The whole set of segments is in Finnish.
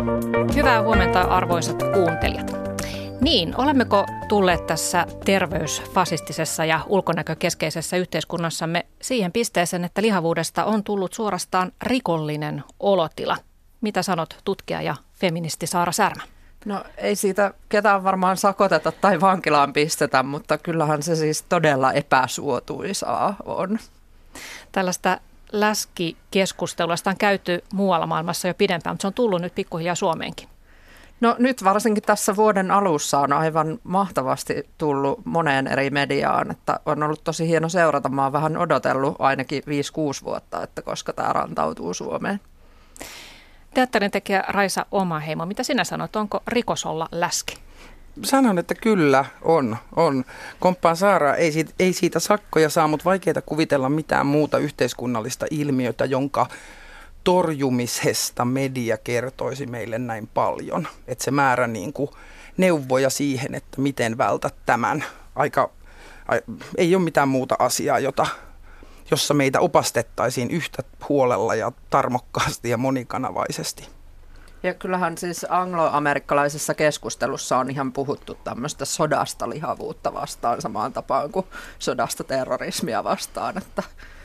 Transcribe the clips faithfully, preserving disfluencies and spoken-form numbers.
Hyvää huomenta arvoisat kuuntelijat. Niin, olemmeko tulleet tässä terveysfasistisessa ja ulkonäkökeskeisessä yhteiskunnassamme siihen pisteeseen, että lihavuudesta on tullut suorastaan rikollinen olotila? Mitä sanot tutkija ja feministi Saara Särmä? No ei siitä ketään varmaan sakoteta tai vankilaan pistetä, mutta kyllähän se siis todella epäsuotuisaa on. Tällaista läskikeskustelua on käyty muualla maailmassa jo pidempään, mutta se on tullut nyt pikkuhiljaa Suomeenkin. No nyt varsinkin tässä vuoden alussa on aivan mahtavasti tullut moneen eri mediaan, että on ollut tosi hieno seurata. Mä oon vähän odotellut ainakin viisi kuusi vuotta, että koska tämä rantautuu Suomeen. Teatterin tekijä Raisa Omaheimo, mitä sinä sanot, onko rikos olla läski? Sanon, että kyllä on. on. Komppaan Saaraa, ei siitä, ei siitä sakkoja saa, mutta vaikeaa kuvitella mitään muuta yhteiskunnallista ilmiötä, jonka torjumisesta media kertoisi meille näin paljon. Että se määrä niin kuin neuvoja siihen, että miten vältät tämän. Aika, a, ei ole mitään muuta asiaa, jota, jossa meitä opastettaisiin yhtä huolella ja tarmokkaasti ja monikanavaisesti. Ja kyllähän siis angloamerikkalaisessa keskustelussa on ihan puhuttu tämmöistä sodasta lihavuutta vastaan samaan tapaan kuin sodasta terrorismia vastaan. Että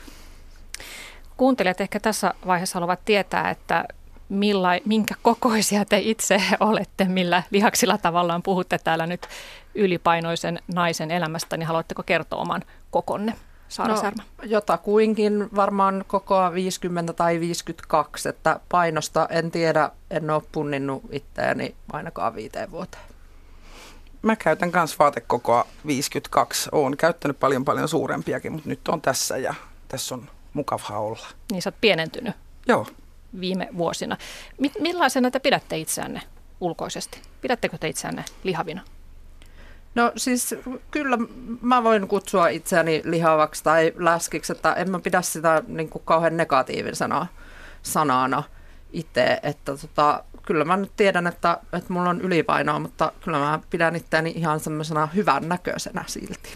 kuuntelijat ehkä tässä vaiheessa haluavat tietää, että milla, minkä kokoisia te itse olette, millä lihaksilla tavallaan puhutte täällä nyt ylipainoisen naisen elämästä, niin haluatteko kertoa oman kokonne? Saara no, Särmä. Jotakuinkin varmaan kokoa viisikymmentä tai viisikymmentäkaksi, että painosta en tiedä, en ole punninnut itseäni ainakaan viiteen vuoteen. Mä käytän myös vaatekokoa viisikymmentäkaksi, oon käyttänyt paljon paljon suurempiakin, mutta nyt on tässä ja tässä on mukavaa olla. Niin sä oot pienentynyt. Joo. Viime vuosina. Millaisena te pidätte itseänne ulkoisesti? Pidättekö te itseänne lihavina? No siis kyllä mä voin kutsua itseäni lihavaksi tai läskiksi, että en mä pidä sitä niin kuin kauhean negatiivisena sanana itse, että tota, kyllä mä nyt tiedän, että, että mulla on ylipainoa, mutta kyllä mä pidän itseäni ihan semmoisena hyvän näköisenä silti.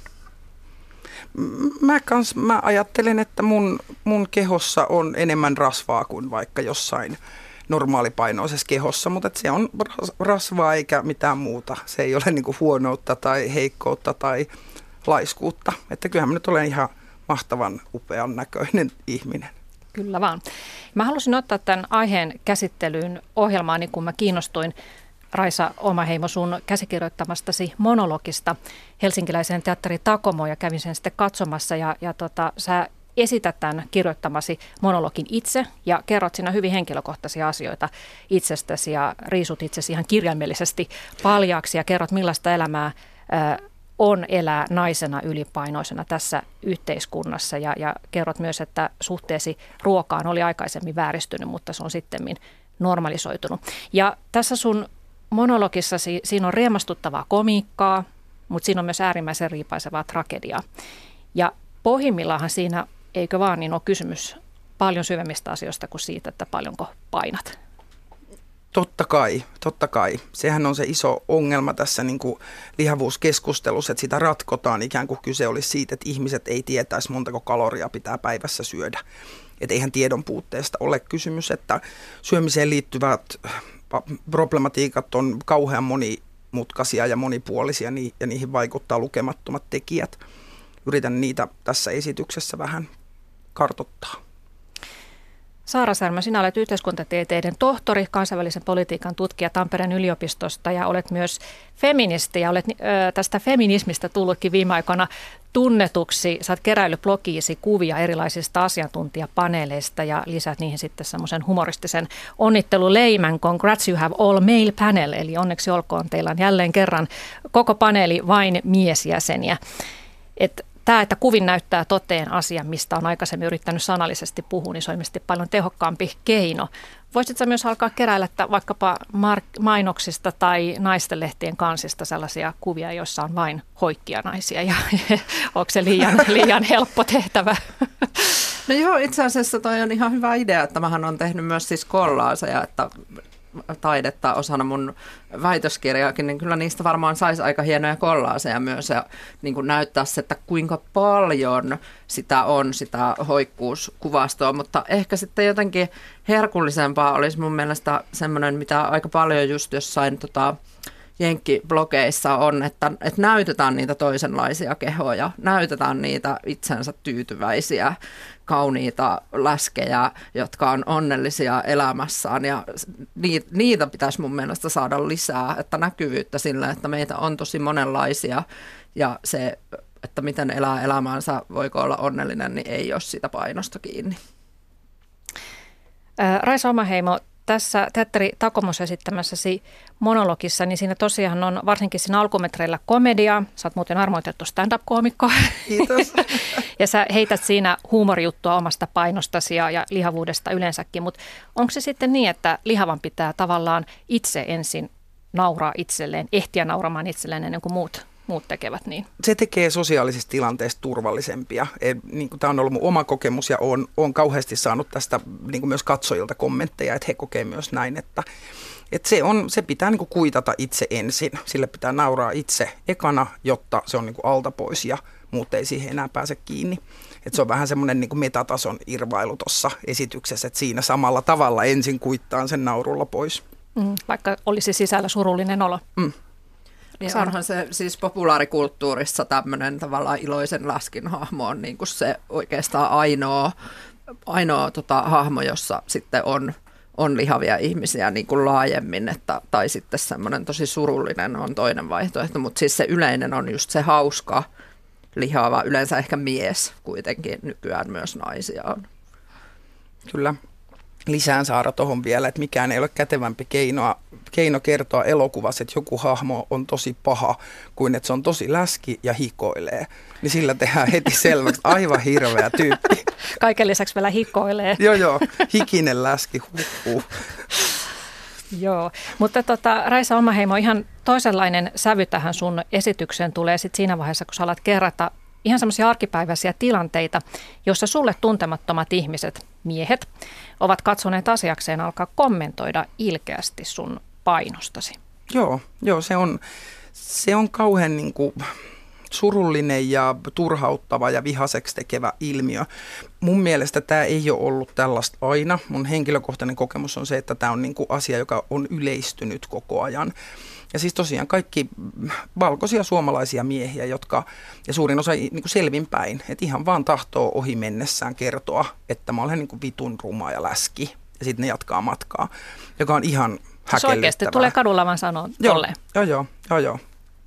Mä, kans, mä ajattelen, että mun, mun kehossa on enemmän rasvaa kuin vaikka jossain normaalipainoisessa kehossa, mutta se on rasvaa eikä mitään muuta. Se ei ole niinku huonoutta tai heikkoutta tai laiskuutta. Että kyllähän mä nyt olen ihan mahtavan upean näköinen ihminen. Kyllä vaan. Mä halusin ottaa tämän aiheen käsittelyyn ohjelmaani, kun mä kiinnostuin Raisa Omaheimo sun käsikirjoittamastasi monologista helsinkiläiseen teatteri Takomoon ja kävin sen sitten katsomassa ja, ja tota, sä esität tämän kirjoittamasi monologin itse ja kerrot siinä hyvin henkilökohtaisia asioita itsestäsi ja riisut itsesi ihan kirjaimellisesti paljaaksi ja kerrot millaista elämää ä, on elää naisena ylipainoisena tässä yhteiskunnassa ja, ja kerrot myös, että suhteesi ruokaan oli aikaisemmin vääristynyt, mutta se on sittemmin normalisoitunut. Ja tässä sun monologissasi siinä on riemastuttavaa komiikkaa, mutta siinä on myös äärimmäisen riipaisevaa tragediaa. Ja pohjimmillaanhan siinä, eikö vaan, niin ole kysymys paljon syvemmistä asioista kuin siitä, että paljonko painat. Totta kai, totta kai. Sehän on se iso ongelma tässä niin kuin lihavuuskeskustelussa, että sitä ratkotaan ikään kuin kyse olisi siitä, että ihmiset ei tietäisi montako kaloria pitää päivässä syödä. Että eihän tiedon puutteesta ole kysymys, että syömiseen liittyvät problematiikat on kauhean monimutkaisia ja monipuolisia ja niihin vaikuttaa lukemattomat tekijät. Yritän niitä tässä esityksessä vähän kartoittaa. Saara Särmä, sinä olet yhteiskuntatieteiden tohtori, kansainvälisen politiikan tutkija Tampereen yliopistosta ja olet myös feministi ja olet ö, tästä feminismistä tullutkin viime aikoina tunnetuksi. Sä oot keräillyt blogiisi kuvia erilaisista asiantuntijapaneeleista ja lisät niihin sitten semmoisen humoristisen onnitteluleimän Congrats you have all male panel, eli onneksi olkoon teillä on jälleen kerran koko paneeli vain miesjäseniä. Et tämä, että kuvin näyttää toteen asian, mistä on aikaisemmin yrittänyt sanallisesti puhua, niin se on ilmeisesti paljon tehokkaampi keino. Voisitko myös alkaa keräillä vaikkapa mark- mainoksista tai naistenlehtien kansista sellaisia kuvia, joissa on vain hoikkia naisia, ja onko se liian, liian helppo tehtävä? No joo, itse asiassa toi on ihan hyvä idea, että mähän on tehnyt myös siis kollaaseja, että taidetta osana mun väitöskirjaakin, niin kyllä niistä varmaan saisi aika hienoja kollaaseja myös ja niin kuin näyttää se, että kuinka paljon sitä on, sitä hoikkuuskuvastoa, mutta ehkä sitten jotenkin herkullisempaa olisi mun mielestä semmoinen, mitä aika paljon just jossain tota, jenkkiblogeissa on, että, että näytetään niitä toisenlaisia kehoja, näytetään niitä itsensä tyytyväisiä, kauniita läskejä, jotka on onnellisia elämässään ja niitä pitäisi mun mielestä saada lisää, että näkyvyyttä sillä, että meitä on tosi monenlaisia ja se, että miten elää elämäänsä, voiko olla onnellinen, niin ei ole sitä painosta kiinni. Raisa Omaheimo, tässä teatteri Takomos esittämässäsi monologissa, niin siinä tosiaan on varsinkin siinä alkumetreillä komediaa. Sä oot muuten armoitettu stand-up-koomikko. Kiitos. Ja sä heität siinä huumorijuttua omasta painostasi ja, ja lihavuudesta yleensäkin, mutta onko se sitten niin, että lihavan pitää tavallaan itse ensin nauraa itselleen, ehtiä nauramaan itselleen ennen kuin muut? muut tekevät niin. Se tekee sosiaalisista tilanteista turvallisempia. Niin kuin tämä on ollut mun oma kokemus ja olen, olen kauheasti saanut tästä niin kuin myös katsojilta kommentteja, että he kokee myös näin, että, että se, on, se pitää niin kuin kuitata itse ensin. Sille pitää nauraa itse ekana, jotta se on niin kuin alta pois ja muut ei siihen enää pääse kiinni. Että se on vähän semmoinen niin kuin metatason irvailu tuossa esityksessä, että siinä samalla tavalla ensin kuittaan sen naurulla pois. Mm, vaikka olisi sisällä surullinen olo. Mm. Niin onhan se siis populaarikulttuurissa tämmöinen tavallaan iloisen läskin hahmo on niin kuin se oikeastaan ainoa, ainoa tota, hahmo, jossa sitten on, on lihavia ihmisiä niin kuin laajemmin, että, tai sitten semmoinen tosi surullinen on toinen vaihtoehto, mutta siis se yleinen on just se hauska, lihava, yleensä ehkä mies kuitenkin, nykyään myös naisia on. Kyllä. Lisään Saara tuohon vielä, että mikään ei ole kätevämpi keinoa, keino kertoa elokuvassa, että joku hahmo on tosi paha, kuin että se on tosi läski ja hikoilee. Niin sillä tehdään heti selväksi, aivan hirveä tyyppi. Kaiken lisäksi vielä hikoilee. Joo, joo, hikinen läski, huh. Joo, mutta tota, Raisa Omaheimo, ihan toisenlainen sävy tähän sun esitykseen tulee sitten siinä vaiheessa, kun sä alat kerrata ihan semmoisia arkipäiväisiä tilanteita, joissa sulle tuntemattomat ihmiset, miehet, ovat katsoneet asiakseen alkaa kommentoida ilkeästi sun painostasi. Joo, joo se, on, se on kauhean niin kuin surullinen ja turhauttava ja vihaseksi tekevä ilmiö. Mun mielestä tämä ei ole ollut tällaista aina. Mun henkilökohtainen kokemus on se, että tämä on niin kuin asia, joka on yleistynyt koko ajan. Ja siis tosiaan kaikki valkoisia suomalaisia miehiä, jotka, ja suurin osa niin kuin selvinpäin, että ihan vaan tahtoo ohi mennessään kertoa, että mä olen niin kuin vitun ruma ja läski. Ja sitten ne jatkaa matkaa, joka on ihan häkellyttävää. Se oikeasti tulee kadulla vaan sanoa tolleen. Joo, joo, joo, joo.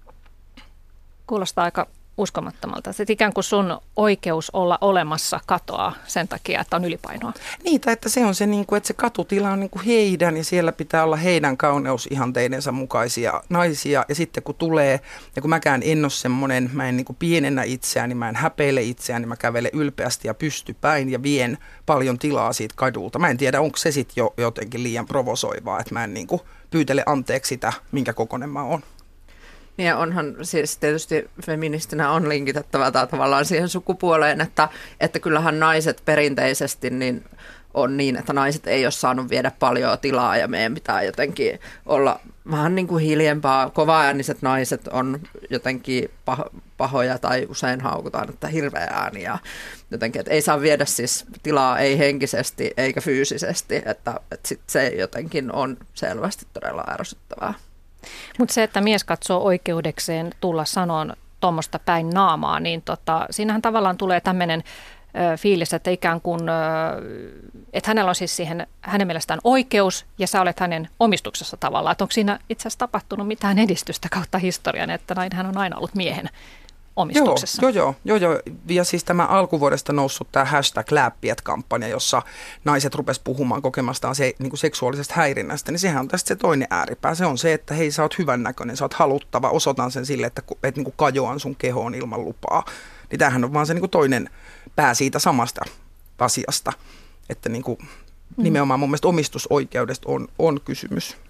Kuulostaa aika uskomattomalta. Että ikään kuin sun oikeus olla olemassa katoaa sen takia, että on ylipainoa. Niitä, että se on se, niin kuin, että se katutila on niin kuin heidän ja siellä pitää olla heidän kauneusihanteidensa mukaisia naisia. Ja sitten kun tulee, ja kun mäkään en ole semmoinen, mä en niin kuin pienennä itseäni, mä en häpeile itseäni, mä kävelen ylpeästi ja pystypäin ja vien paljon tilaa siitä kadulta. Mä en tiedä, onko se sitten jo jotenkin liian provosoivaa, että mä en niin kuin pyytele anteeksi sitä, minkä kokoinen mä oon. Ja onhan siis tietysti feministinä on linkitettävä tavallaan siihen sukupuoleen, että, että kyllähän naiset perinteisesti niin on niin, että naiset ei ole saanut viedä paljon tilaa ja meidän pitää jotenkin olla vähän niin kuin hiljempaa. Kovaääniset naiset on jotenkin paho- pahoja tai usein haukutaan, että hirveä ääni ja jotenkin, että ei saa viedä siis tilaa ei henkisesti eikä fyysisesti, että, että sit se jotenkin on selvästi todella ärsyttävää. Mutta se, että mies katsoo oikeudekseen tulla sanoon tuommoista päin naamaa, niin tota, siinähän tavallaan tulee tämmöinen fiilis, että ikään kuin, ö, että hänellä on siis siihen hänen mielestään oikeus ja sä olet hänen omistuksessa tavallaan. Että onko siinä itse asiassa tapahtunut mitään edistystä kautta historian, että näin hän on aina ollut miehen omistuksessa. Joo, joo, joo, joo. Ja siis tämä alkuvuodesta noussut tämä hashtag Lääppiät-kampanja, jossa naiset rupes puhumaan kokemastaan se, niin kuin seksuaalisesta häirinnästä, niin sehän on tästä se toinen ääripää. Se on se, että hei, sä oot hyvännäköinen, sä oot haluttava, osoitan sen sille, että, että niin kuin kajoan sun kehoon ilman lupaa. Niin tämähän on vaan se niin kuin toinen pää siitä samasta asiasta, että niin kuin nimenomaan mun mielestä omistusoikeudesta on, on kysymys.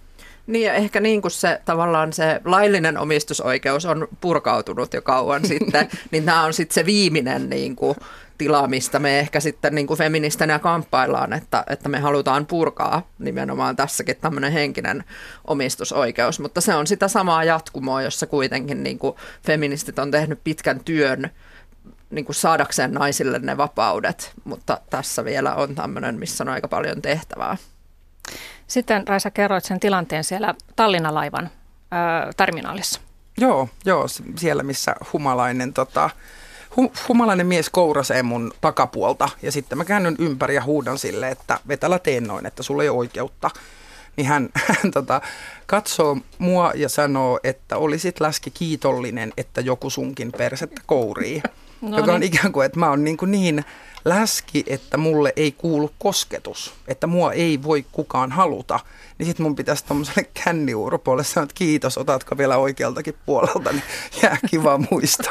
Niin ja ehkä niin kuin se tavallaan se laillinen omistusoikeus on purkautunut jo kauan sitten, niin tämä on sitten se viimeinen niin kuin tila, mistä me ehkä sitten niin kuin feministinä kamppaillaan, että, että me halutaan purkaa nimenomaan tässäkin tämmöinen henkinen omistusoikeus, mutta se on sitä samaa jatkumoa, jossa kuitenkin niin kuin feministit on tehnyt pitkän työn niin kuin saadakseen naisille ne vapaudet, mutta tässä vielä on tämmöinen, missä on aika paljon tehtävää. Sitten Raisa, kerroit sen tilanteen siellä Tallinna-laivan ö, terminaalissa. Joo, joo, siellä missä humalainen, tota, hum, humalainen mies kourasee mun takapuolta ja sitten mä käännyn ympäri ja huudan sille, että vetälä teen noin, että sulla ei ole oikeutta. Niin hän, hän tota, katsoo mua ja sanoo, että olisit läski kiitollinen, että joku sunkin persettä kourii. No joka on niin. Ikään kuin, että mä oon niin, kuin niin läski, että mulle ei kuulu kosketus, että mua ei voi kukaan haluta. Niin sit mun pitäisi tommoselle känniurpoille sanoa, että kiitos, otatko vielä oikealtakin puolelta, niin jää kiva muistoa.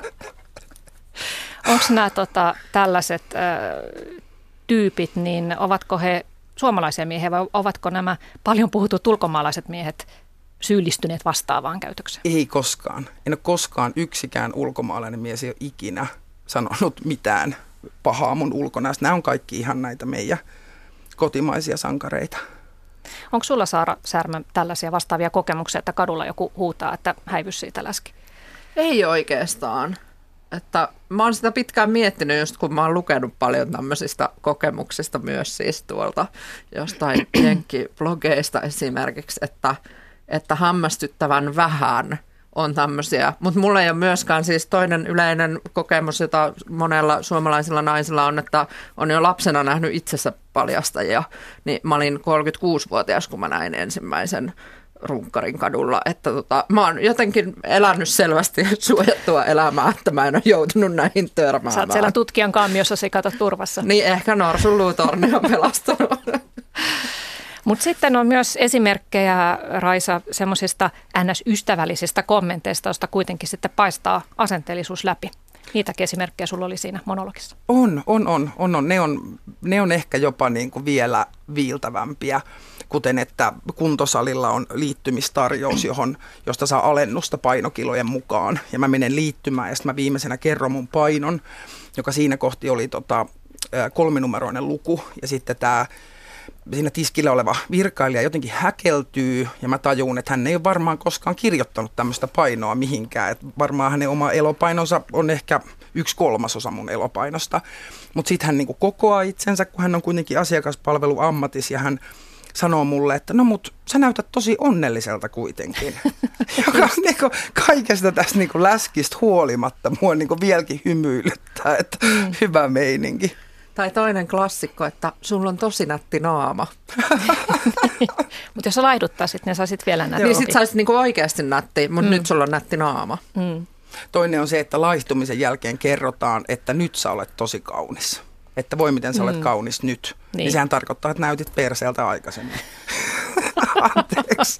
Onko nämä tota, tällaiset äh, tyypit, niin ovatko he suomalaisia miehiä vai ovatko nämä paljon puhutut ulkomaalaiset miehet syyllistyneet vastaavaan käytökseen? Ei koskaan. En ole koskaan yksikään ulkomaalainen mies ei ole ikinä sanonut mitään pahaa mun ulkonäöstä. Nämä on kaikki ihan näitä meidän kotimaisia sankareita. Onko sulla, Saara Särmä, tällaisia vastaavia kokemuksia, että kadulla joku huutaa, että häivys siitä läski? Ei oikeastaan. Että mä oon sitä pitkään miettinyt, just kun mä oon lukenut paljon tämmöisistä kokemuksista myös siis tuolta jostain jenkkiblogeista esimerkiksi, että, että hämmästyttävän vähän on tämmöisiä. Mutta mulla ei ole myöskään siis toinen yleinen kokemus, jota monella suomalaisilla naisilla on, että on jo lapsena nähnyt itsensä paljastajia. Niin mä olin kolmekymmentäkuusivuotias, kun mä näin ensimmäisen runkkarin kadulla, että tota, mä oon jotenkin elänyt selvästi suojattua elämää, että mä en ole joutunut näihin törmäämään. Sä oot siellä tutkijan kammiossa sikata turvassa. Niin, ehkä norsunluutorni on pelastanut. Mutta sitten on myös esimerkkejä, Raisa, semmoisista N S-ystävällisistä kommenteista, joista kuitenkin sitten paistaa asenteellisuus läpi. Niitäkin esimerkkejä sulla oli siinä monologissa. On, on, on. on, on. Ne, on ne on ehkä jopa niin kuin vielä viiltävämpiä, kuten että kuntosalilla on liittymistarjous, johon, josta saa alennusta painokilojen mukaan. Ja mä menen liittymään ja sitten mä viimeisenä kerron mun painon, joka siinä kohti oli tota, kolminumeroinen luku. Ja sitten tämä siinä tiskillä oleva virkailija jotenkin häkeltyy ja mä tajun, että hän ei ole varmaan koskaan kirjoittanut tämmöistä painoa mihinkään. Et varmaan hänen oma elopainonsa on ehkä yksi kolmasosa mun elopainosta. Mutta sitten hän niinku kokoaa itsensä, kun hän on kuitenkin asiakaspalveluammatis ja hän sanoo mulle, että no mut sä näytät tosi onnelliselta kuitenkin. Joka niinku kaikesta tästä niinku läskistä huolimatta mua niinku vieläkin hymyilyttää, että mm. hyvä meininki. Tai toinen klassikko, että sulla on tosi nätti naama. Mutta jos sä laihduttaisit, niin saisit vielä nätti. Niin sit saisit niinku oikeasti nätti, mutta mm. nyt sulla on nätti naama. Mm. Toinen on se, että laihtumisen jälkeen kerrotaan, että nyt sä olet tosi kaunis. Että voi miten sä olet mm. kaunis nyt. Niin. Niin sehän tarkoittaa, että näytit perseeltä aikaisemmin. Anteeksi.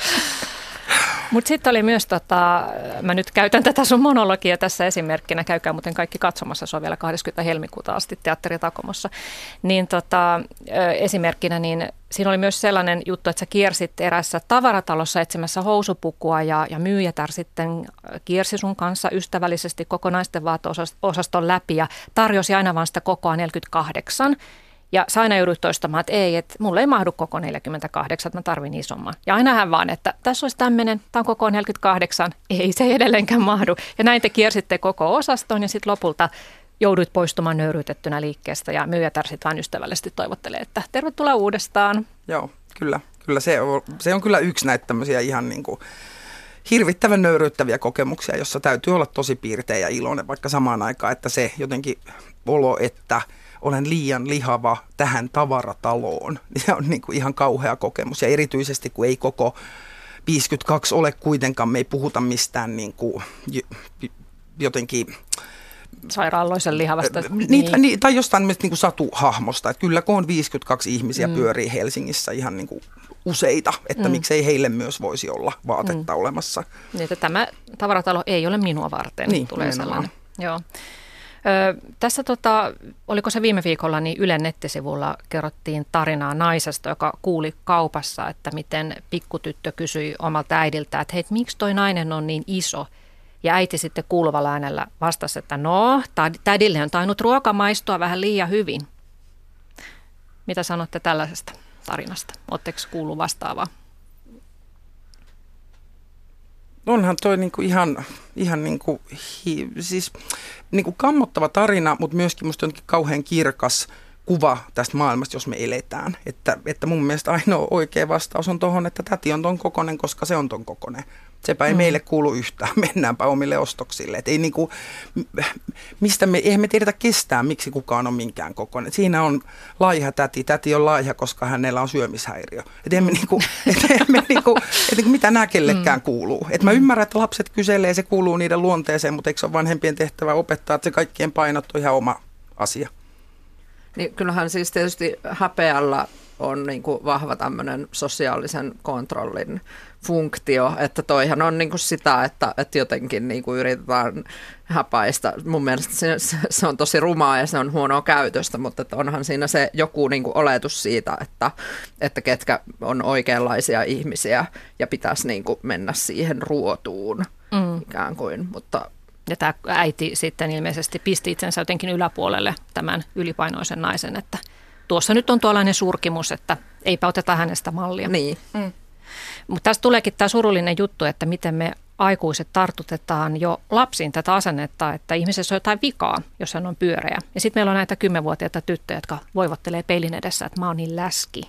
Mutta sitten oli myös, tota, mä nyt käytän tätä sun monologia tässä esimerkkinä, käykää muuten kaikki katsomassa, se on vielä kahdeskymmenes helmikuuta asti Teatteri Takomossa, niin tota, esimerkkinä, niin siinä oli myös sellainen juttu, että sä kiersit erässä tavaratalossa etsimässä housupukua ja, ja myyjätär sitten kiersi sun kanssa ystävällisesti koko naisten vaateosaston läpi ja tarjosi aina vaan sitä kokoa neljäkymmentäkahdeksan. Ja sä aina joudut toistamaan, että ei, että mulle ei mahdu koko neljäkymmentäkahdeksan, että mä tarvin isomman. Ja aina hän vaan, että tässä olisi tämmöinen, tämä on koko neljäkymmentäkahdeksan, ei se edelleenkään mahdu. Ja näin te kiersitte koko osaston ja sitten lopulta jouduit poistumaan nöyryytettynä liikkeestä ja myyjätär sitten vaan ystävällisesti toivottelee, että tervetuloa uudestaan. Joo, kyllä. Kyllä se on, se on kyllä yksi näitä tämmöisiä ihan niin kuin hirvittävän nöyryyttäviä kokemuksia, jossa täytyy olla tosi piirteä ja iloinen, vaikka samaan aikaan, että se jotenkin olo, että olen liian lihava tähän tavarataloon. Se on niin kuin ihan kauhea kokemus ja erityisesti kun ei koko viisikymmentäkaksi ole kuitenkaan, me ei puhuta mistään niin kuin jotenkin sairaaloisen lihavasta. Niitä, niin. Tai jostain niin kuin satuhahmosta. Että kyllä kun on viisikymmentäkaksi ihmisiä mm. pyörii Helsingissä ihan niin kuin useita, että mm. miksei heille myös voisi olla vaatetta mm. olemassa. Niin, että tämä tavaratalo ei ole minua varten, niin, tulee sellainen. Joo. Ö, tässä tota, oliko se viime viikolla, niin Ylen nettisivulla kerrottiin tarinaa naisesta, joka kuuli kaupassa, että miten pikkutyttö kysyi omalta äidiltä, että hei, miksi toi nainen on niin iso? Ja äiti sitten kuuluvalla äänellä vastasi, että no, tädille on tainnut ruoka maistua vähän liian hyvin. Mitä sanotte tällaisesta tarinasta? Oletteko kuullut vastaavaa? Onhan toi niinku ihan, ihan niinku, hi, siis niinku kammottava tarina, mutta myöskin musta onkin kauhean kirkas kuva tästä maailmasta, jos me eletään. Että, että mun mielestä ainoa oikea vastaus on tuohon, että täti on ton kokonen, koska se on ton kokonen. Sepä ei mm. meille kuulu yhtään, mennäänpä omille ostoksille. Et ei niinku, mistä me, eihän me tiedetä kestää, miksi kukaan on minkään kokoinen. Siinä on laiha täti, täti on laiha, koska hänellä on syömishäiriö. Et eihän me niinku, et eihän me niinku, et niinku, mitä nää kellekään mm. kuuluu. Et mä ymmärrän, että lapset kyselee, se kuuluu niiden luonteeseen, mutta eikö se ole vanhempien tehtävä opettaa, että se kaikkien painot on ihan oma asia. Niin kyllähän siis tietysti häpeällä on niin kuin vahva tämmöinen sosiaalisen kontrollin funktio, että toihan on niin kuin sitä, että, että jotenkin niin kuin yritetään häpäistä. Mun mielestä se, se on tosi rumaa ja se on huonoa käytöstä, mutta että onhan siinä se joku niin kuin oletus siitä, että, että ketkä on oikeanlaisia ihmisiä ja pitäisi niin kuin mennä siihen ruotuun mm. ikään kuin, mutta... Ja tämä äiti sitten ilmeisesti pisti itsensä jotenkin yläpuolelle tämän ylipainoisen naisen, että tuossa nyt on tuollainen surkimus, että eipä oteta hänestä mallia. Niin. Mm. Mutta tässä tuleekin tämä surullinen juttu, että miten me aikuiset tartutetaan jo lapsiin tätä asennetta, että ihmisessä on jotain vikaa, jos hän on pyöreä. Ja sitten meillä on näitä kymmenvuotiaita tyttöjä, jotka voivottelee peilin edessä, että mä oon niin läski.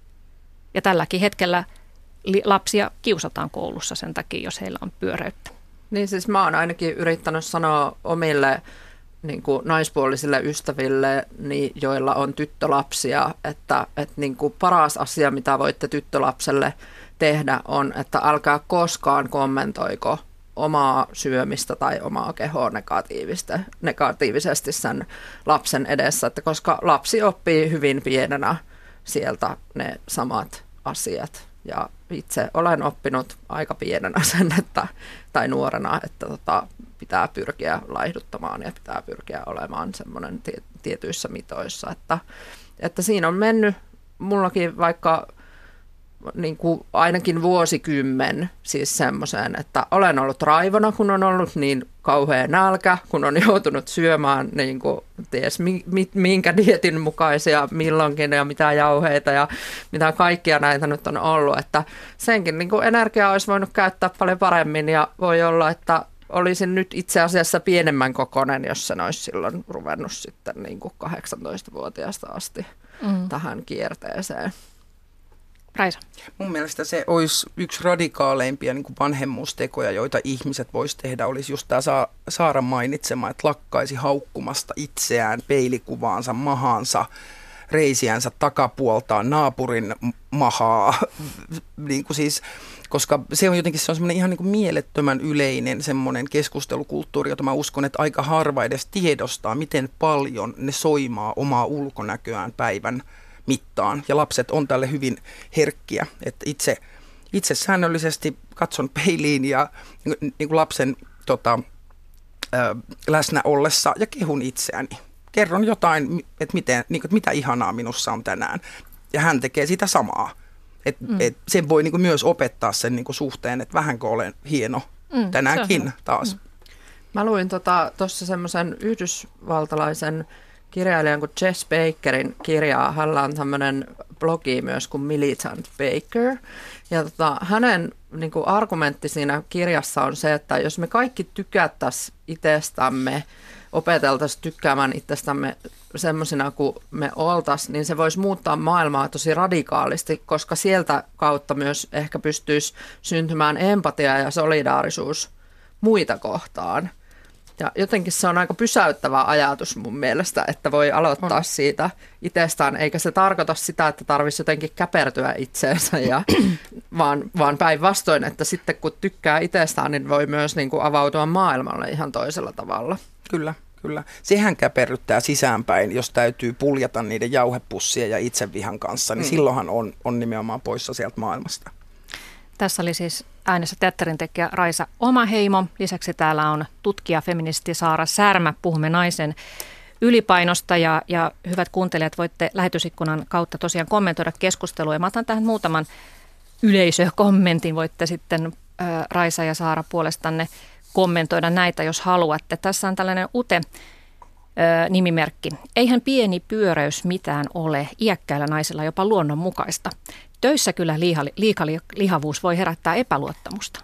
Ja tälläkin hetkellä lapsia kiusataan koulussa sen takia, jos heillä on pyöreyttä. Niin siis mä oon ainakin yrittänyt sanoa omille niin kuin naispuolisille ystäville, niin, joilla on tyttölapsia, että, että niin kuin paras asia, mitä voitte tyttölapselle tehdä, on, että älkää koskaan kommentoiko omaa syömistä tai omaa kehoa negatiivisesti sen lapsen edessä, että koska lapsi oppii hyvin pienenä sieltä ne samat asiat. Ja itse olen oppinut aika pienenä sen, että, tai nuorena, että tota, pitää pyrkiä laihduttamaan ja pitää pyrkiä olemaan semmoinen tie, tietyissä mitoissa. Että, että siinä on mennyt mullakin vaikka niin kuin ainakin vuosikymmen siis semmoiseen, että olen ollut raivona, kun on ollut niin kauhea nälkä, kun on joutunut syömään niin kuin ties mi, mi, minkä dietin mukaisia milloinkin ja mitä jauheita ja mitä kaikkia näitä nyt on ollut, että senkin niin kuin energiaa olisi voinut käyttää paljon paremmin ja voi olla, että olisin nyt itse asiassa pienemmän kokoinen, jos sen olisi silloin ruvennut sitten niin kuin kahdeksantoistavuotiaasta asti mm. tähän kierteeseen. Raisa. Mun mielestä se olisi yksi radikaaleimpia niin kuin vanhemmuustekoja, joita ihmiset vois tehdä, olisi just tämä Sa- Saaran mainitsema, että lakkaisi haukkumasta itseään, peilikuvaansa, mahaansa, reisiänsä, takapuoltaan, naapurin mahaa, niin kuin siis, koska se on jotenkin se on semmoinen ihan niin kuin mielettömän yleinen semmoinen keskustelukulttuuri, jota mä uskon, että aika harva edes tiedostaa, miten paljon ne soimaa omaa ulkonäköään päivän mittaan. Ja lapset on tälle hyvin herkkiä, että itse, itse säännöllisesti katson peiliin ja niin kuin lapsen tota, ä, läsnä ollessa ja kehun itseäni. Kerron jotain, että, miten, niin kuin, että mitä ihanaa minussa on tänään. Ja hän tekee sitä samaa. Et, mm. et sen voi niin kuin myös opettaa sen niin kuin suhteen, että vähänkö olen hieno mm, tänäänkin taas. Mm. Mä luin tuossa tota, semmoisen yhdysvaltalaisen kirjailijan kuin Jess Bakerin kirjaa. Hänellä on tämmöinen blogi myös kuin Militant Baker. Ja tota, hänen niin kuin argumentti siinä kirjassa on se, että jos me kaikki tykättäisiin itsestämme, opeteltaisiin tykkäämään itsestämme semmoisina kuin me oltaisiin, niin se voisi muuttaa maailmaa tosi radikaalisti, koska sieltä kautta myös ehkä pystyisi syntymään empatia ja solidaarisuus muita kohtaan. Ja jotenkin se on aika pysäyttävä ajatus mun mielestä, että voi aloittaa on. siitä itsestään, eikä se tarkoita sitä, että tarvitsisi jotenkin käpertyä itseensä, ja, vaan, vaan päinvastoin, että sitten kun tykkää itsestään, niin voi myös niin kuin avautua maailmalle ihan toisella tavalla. Kyllä, kyllä. Sehän käperryttää sisäänpäin, jos täytyy puljata niiden jauhepussien ja itsevihan kanssa, niin mm. silloinhan on, on nimenomaan poissa sieltä maailmasta. Tässä oli siis äänessä teatterintekijä Raisa Omaheimo. Lisäksi täällä on tutkija, feministi Saara Särmä. Puhumme naisen ylipainosta ja, ja hyvät kuuntelijat, voitte lähetysikkunan kautta tosiaan kommentoida keskustelua. Ja mä otan tähän muutaman yleisökommentin. Voitte sitten ää, Raisa ja Saara puolestanne kommentoida näitä, jos haluatte. Tässä on tällainen Ute nimimerkki. Eihän pieni pyöräys mitään ole, iäkkäillä naisilla jopa luonnonmukaista. Töissä kyllä liha, liika, lihavuus voi herättää epäluottamusta.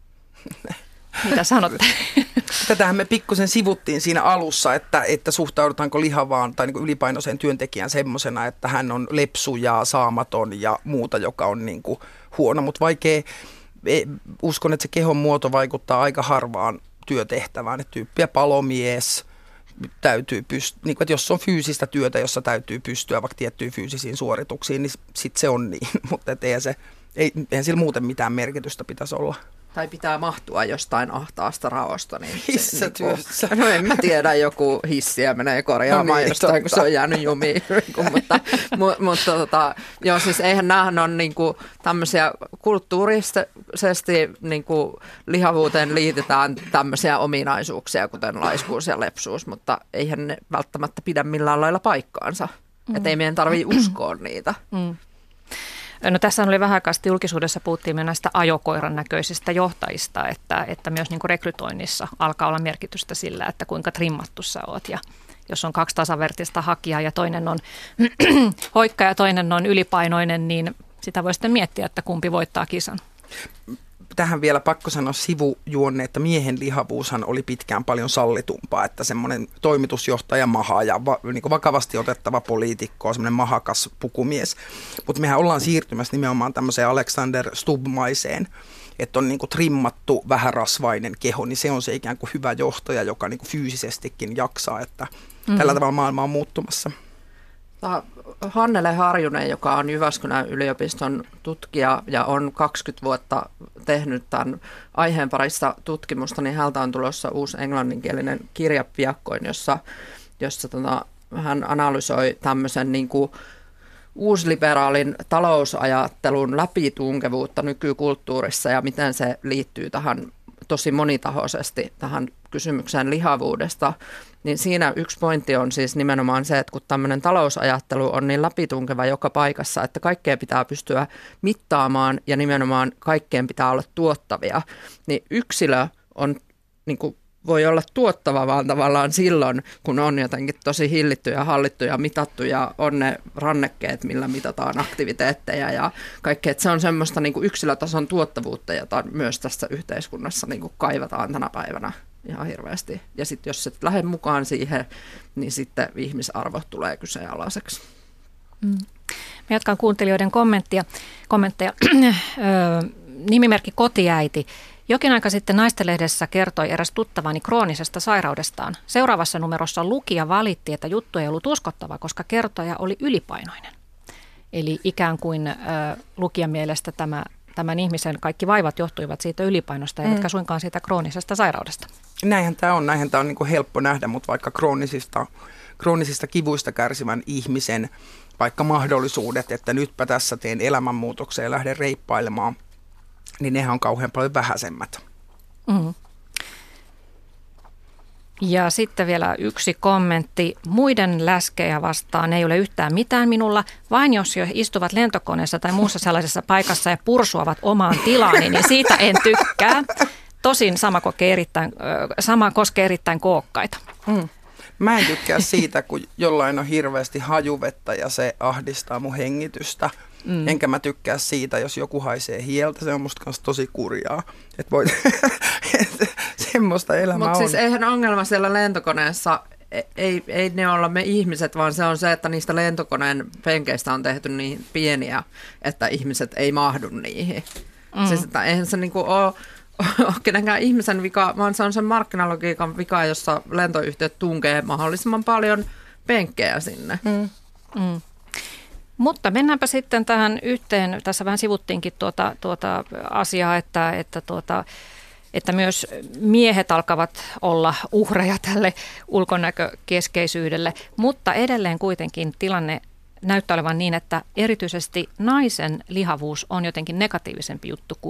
Mitä sanotte? Tätähän me pikkusen sivuttiin siinä alussa, että, että suhtaudutaanko lihavaan tai niin kuin ylipainoiseen työntekijään semmoisena, että hän on lepsu ja saamaton ja muuta, joka on niin kuin huono, mutta vaikea. Uskon, että se kehon muoto vaikuttaa aika harvaan työtehtävään, että tyyppiä palomies täytyy pystyä, niin kuin, että jos on fyysistä työtä, jossa täytyy pystyä vaikka tiettyihin fyysisiin suorituksiin, niin sitten se on niin, mutta eihän, se, ei, eihän sillä muuten mitään merkitystä pitäisi olla. Tai pitää mahtua jostain ahtaasta raosta. Niin Hissätyössä. Niin no en mä tiedä, joku hissiä menee korjaamaan no niin, jostain, totta. Kun se on jäänyt jumiin. mutta mutta tota, joo, siis eihän näähän ole niinku tämmöisiä kulttuurisesti niinku lihavuuteen liitetään tämmöisiä ominaisuuksia, kuten laiskuus ja lepsuus, mutta eihän ne välttämättä pidä millään lailla paikkaansa. Mm. Että ei meidän tarvitse uskoa niitä. Mm. No tässä oli vähän aikaa julkisuudessa puhuttiin näistä ajokoiran näköisistä johtajista, että, että myös niin kuin rekrytoinnissa alkaa olla merkitystä sillä, että kuinka trimmattu sä oot. Ja jos on kaksi tasavertistä hakijaa ja toinen on hoikka ja toinen on ylipainoinen, niin sitä voi sitten miettiä, että kumpi voittaa kisan. Tähän vielä pakko sanoa sivujuonne, että miehen lihavuushan oli pitkään paljon sallitumpaa, että semmoinen toimitusjohtaja maha ja va, niin kuin vakavasti otettava poliitikko, semmoinen mahakas pukumies. Mutta mehän ollaan siirtymässä nimenomaan tämmöiseen Alexander Stubb-maiseen, että on niin kuin trimmattu vähärasvainen keho, niin se on se ikään kuin hyvä johtaja, joka niin kuin fyysisestikin jaksaa, että mm-hmm. tällä tavalla maailma on muuttumassa. Hannele Harjunen, joka on Jyväskylän yliopiston tutkija ja on kaksikymmentä vuotta tehnyt tämän aiheen parissa tutkimusta, niin häneltä on tulossa uusi englanninkielinen kirja piakkoin, jossa, jossa tota, hän analysoi tämmöisen niin kuin uusliberaalin talousajattelun läpitunkevuutta nykykulttuurissa ja miten se liittyy tähän tosi monitahoisesti tähän kysymykseen lihavuudesta. Niin siinä yksi pointti on siis nimenomaan se, että kun tämmöinen talousajattelu on niin läpitunkeva joka paikassa, että kaikkea pitää pystyä mittaamaan ja nimenomaan kaikkeen pitää olla tuottavia, niin yksilö on, niin kuin, voi olla tuottava vaan tavallaan silloin, kun on jotenkin tosi hillitty ja hallittu ja mitattu ja on ne rannekkeet, millä mitataan aktiviteetteja ja kaikkea. Että se on semmoista niin kuin yksilötason tuottavuutta, jota myös tässä yhteiskunnassa niin kuin kaivataan tänä päivänä ihan hirveästi. Ja sitten jos et lähde mukaan siihen, niin sitten ihmisarvo tulee kyseenalaiseksi. Mm. Mä jatkan kuuntelijoiden kommenttia, kommentteja. Nimimerkki Kotiäiti. Jokin aika sitten Naistenlehdessä kertoi eräs tuttavani kroonisesta sairaudestaan. Seuraavassa numerossa lukija valitti, että juttu ei ollut uskottava, koska kertoja oli ylipainoinen. Eli ikään kuin äh, lukijan mielestä tämä, tämän ihmisen kaikki vaivat johtuivat siitä ylipainosta, eivätkä mm. suinkaan siitä kroonisesta sairaudesta. Näinhän tämä on, näinhän tämä on niin kuin helppo nähdä, mutta vaikka kroonisista, kroonisista kivuista kärsivän ihmisen vaikka mahdollisuudet, että nytpä tässä teen elämänmuutoksen ja lähden reippailemaan, niin nehän on kauhean paljon vähäisemmät. Mm. Ja sitten vielä yksi kommentti. Muiden läskejä vastaan ei ole yhtään mitään minulla, vain jos jo istuvat lentokoneessa tai muussa sellaisessa paikassa ja pursuavat omaan tilaani, niin siitä en tykkää. Tosin sama, kokee erittäin, sama koskee erittäin kookkaita. Mm. Mä en tykkää siitä, kun jollain on hirveästi hajuvettä ja se ahdistaa mun hengitystä. Mm. Enkä mä tykkää siitä, jos joku haisee hieltä. Se on musta kanssa tosi kurjaa. Että voit, semmoista elämää Mut on. Mutta siis eihän ongelma siellä lentokoneessa, ei, ei ne olla me ihmiset, vaan se on se, että niistä lentokoneen penkeistä on tehty niin pieniä, että ihmiset ei mahdu niihin. Mm. Siis että eihän se niinku ole, ole kenenkään ihmisen vika, vaan se on sen markkinalogiikan vika, jossa lentoyhtiöt tunkee mahdollisimman paljon penkkejä sinne. Mm. Mm. Mutta mennäänpä sitten tähän yhteen, tässä vähän sivuttiinkin tuota, tuota asiaa, että, että, tuota, että myös miehet alkavat olla uhreja tälle ulkonäkökeskeisyydelle, mutta edelleen kuitenkin tilanne näyttää olevan niin, että erityisesti naisen lihavuus on jotenkin negatiivisempi juttu kuin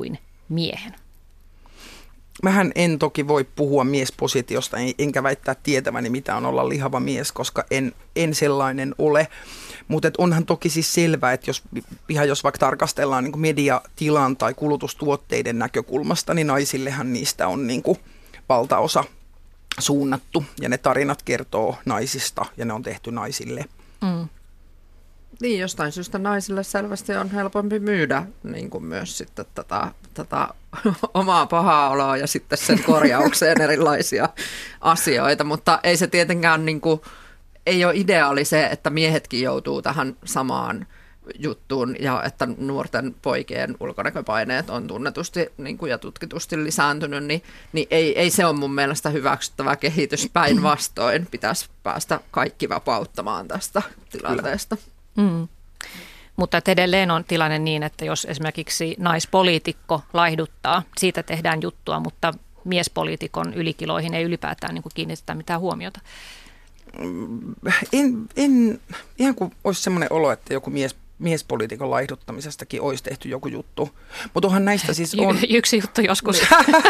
miehen? Mähän en toki voi puhua miespositiosta, enkä väittää tietäväni, mitä on olla lihava mies, koska en, en sellainen ole. Mutta onhan toki siis selvää, että jos, ihan jos vaikka tarkastellaan niin kuin mediatilan tai kulutustuotteiden näkökulmasta, niin naisillehan niistä on niin kuin valtaosa suunnattu. Ja ne tarinat kertoo naisista ja ne on tehty naisille. Mm. Niin, jostain syystä naisille selvästi on helpompi myydä niin kuin myös sitten tätä, tätä omaa pahaa oloa ja sitten sen korjaukseen erilaisia asioita, mutta ei se tietenkään niin kuin, ei ole ideaali se, että miehetkin joutuu tähän samaan juttuun ja että nuorten poikien ulkonäköpaineet on tunnetusti niin kuin, ja tutkitusti lisääntynyt, niin, niin ei, ei se ole mun mielestä hyväksyttävä kehitys. Päinvastoin pitäisi päästä kaikki vapauttamaan tästä tilanteesta. Mm. Mutta että edelleen on tilanne niin, että jos esimerkiksi naispoliitikko laihduttaa, siitä tehdään juttua, mutta miespoliitikon ylikiloihin ei ylipäätään niin kuin kiinnitetä mitään huomiota. En, en, ihan kuin olisi semmoinen olo, että joku mies, miespoliitikon laihduttamisestakin olisi tehty joku juttu. Mutta onhan näistä siis on... Y- yksi juttu joskus.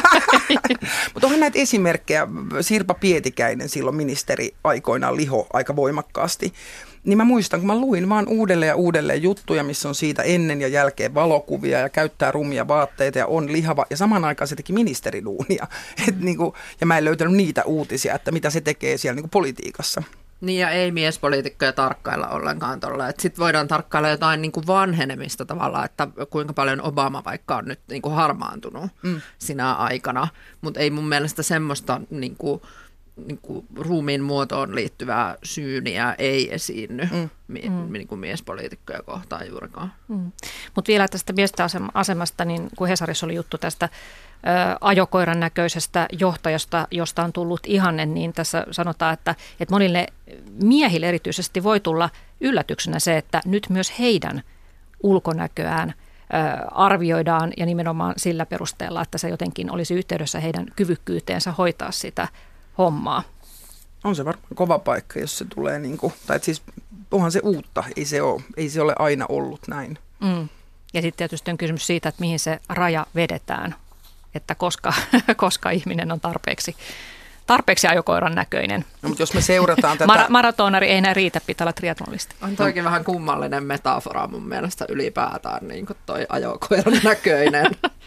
Mutta onhan näitä esimerkkejä. Sirpa Pietikäinen silloin ministeri aikoinaan liho aika voimakkaasti. Niin mä muistan, kun mä luin vaan uudelleen ja uudelleen juttuja, missä on siitä ennen ja jälkeen valokuvia ja käyttää rumia vaatteita ja on lihava. Ja samaan aikaan se teki ministeriduunia. Et niinku, ja mä en löytänyt niitä uutisia, että mitä se tekee siellä niinku politiikassa. Niin ja ei miespoliitikkoja tarkkailla ollenkaan tuolla. Sitten voidaan tarkkailla jotain niin kuin vanhenemista tavallaan, että kuinka paljon Obama vaikka on nyt niin kuin harmaantunut mm. sinä aikana. Mutta ei mun mielestä semmoista... Niin kuin, niin kuin ruumiin muotoon liittyvää syyniä ei esiinny mm. mie- mm. niin kuin miespoliitikkoja kohtaan juurikaan. Mm. Mutta vielä tästä miesten asemasta, niin kun Hesarissa oli juttu tästä ö, ajokoiran näköisestä johtajasta, josta on tullut ihanne, niin tässä sanotaan, että, että monille miehille erityisesti voi tulla yllätyksenä se, että nyt myös heidän ulkonäköään ö, arvioidaan ja nimenomaan sillä perusteella, että se jotenkin olisi yhteydessä heidän kyvykkyyteensä hoitaa sitä hommaa. On se varmaan kova paikka, jos se tulee niin kuin, tai siis onhan se uutta, ei se ole, ei se ole aina ollut näin. Mm. Ja sitten tietysti on kysymys siitä, että mihin se raja vedetään, että koska, koska ihminen on tarpeeksi, tarpeeksi ajokoiran näköinen. No, mutta jos me seurataan tätä... Mar- maratonari ei enää riitä, pitää olla triatlonisti. On toikin no. vähän kummallinen metafora mun mielestä ylipäätään, niin kuin toi ajokoiran näköinen.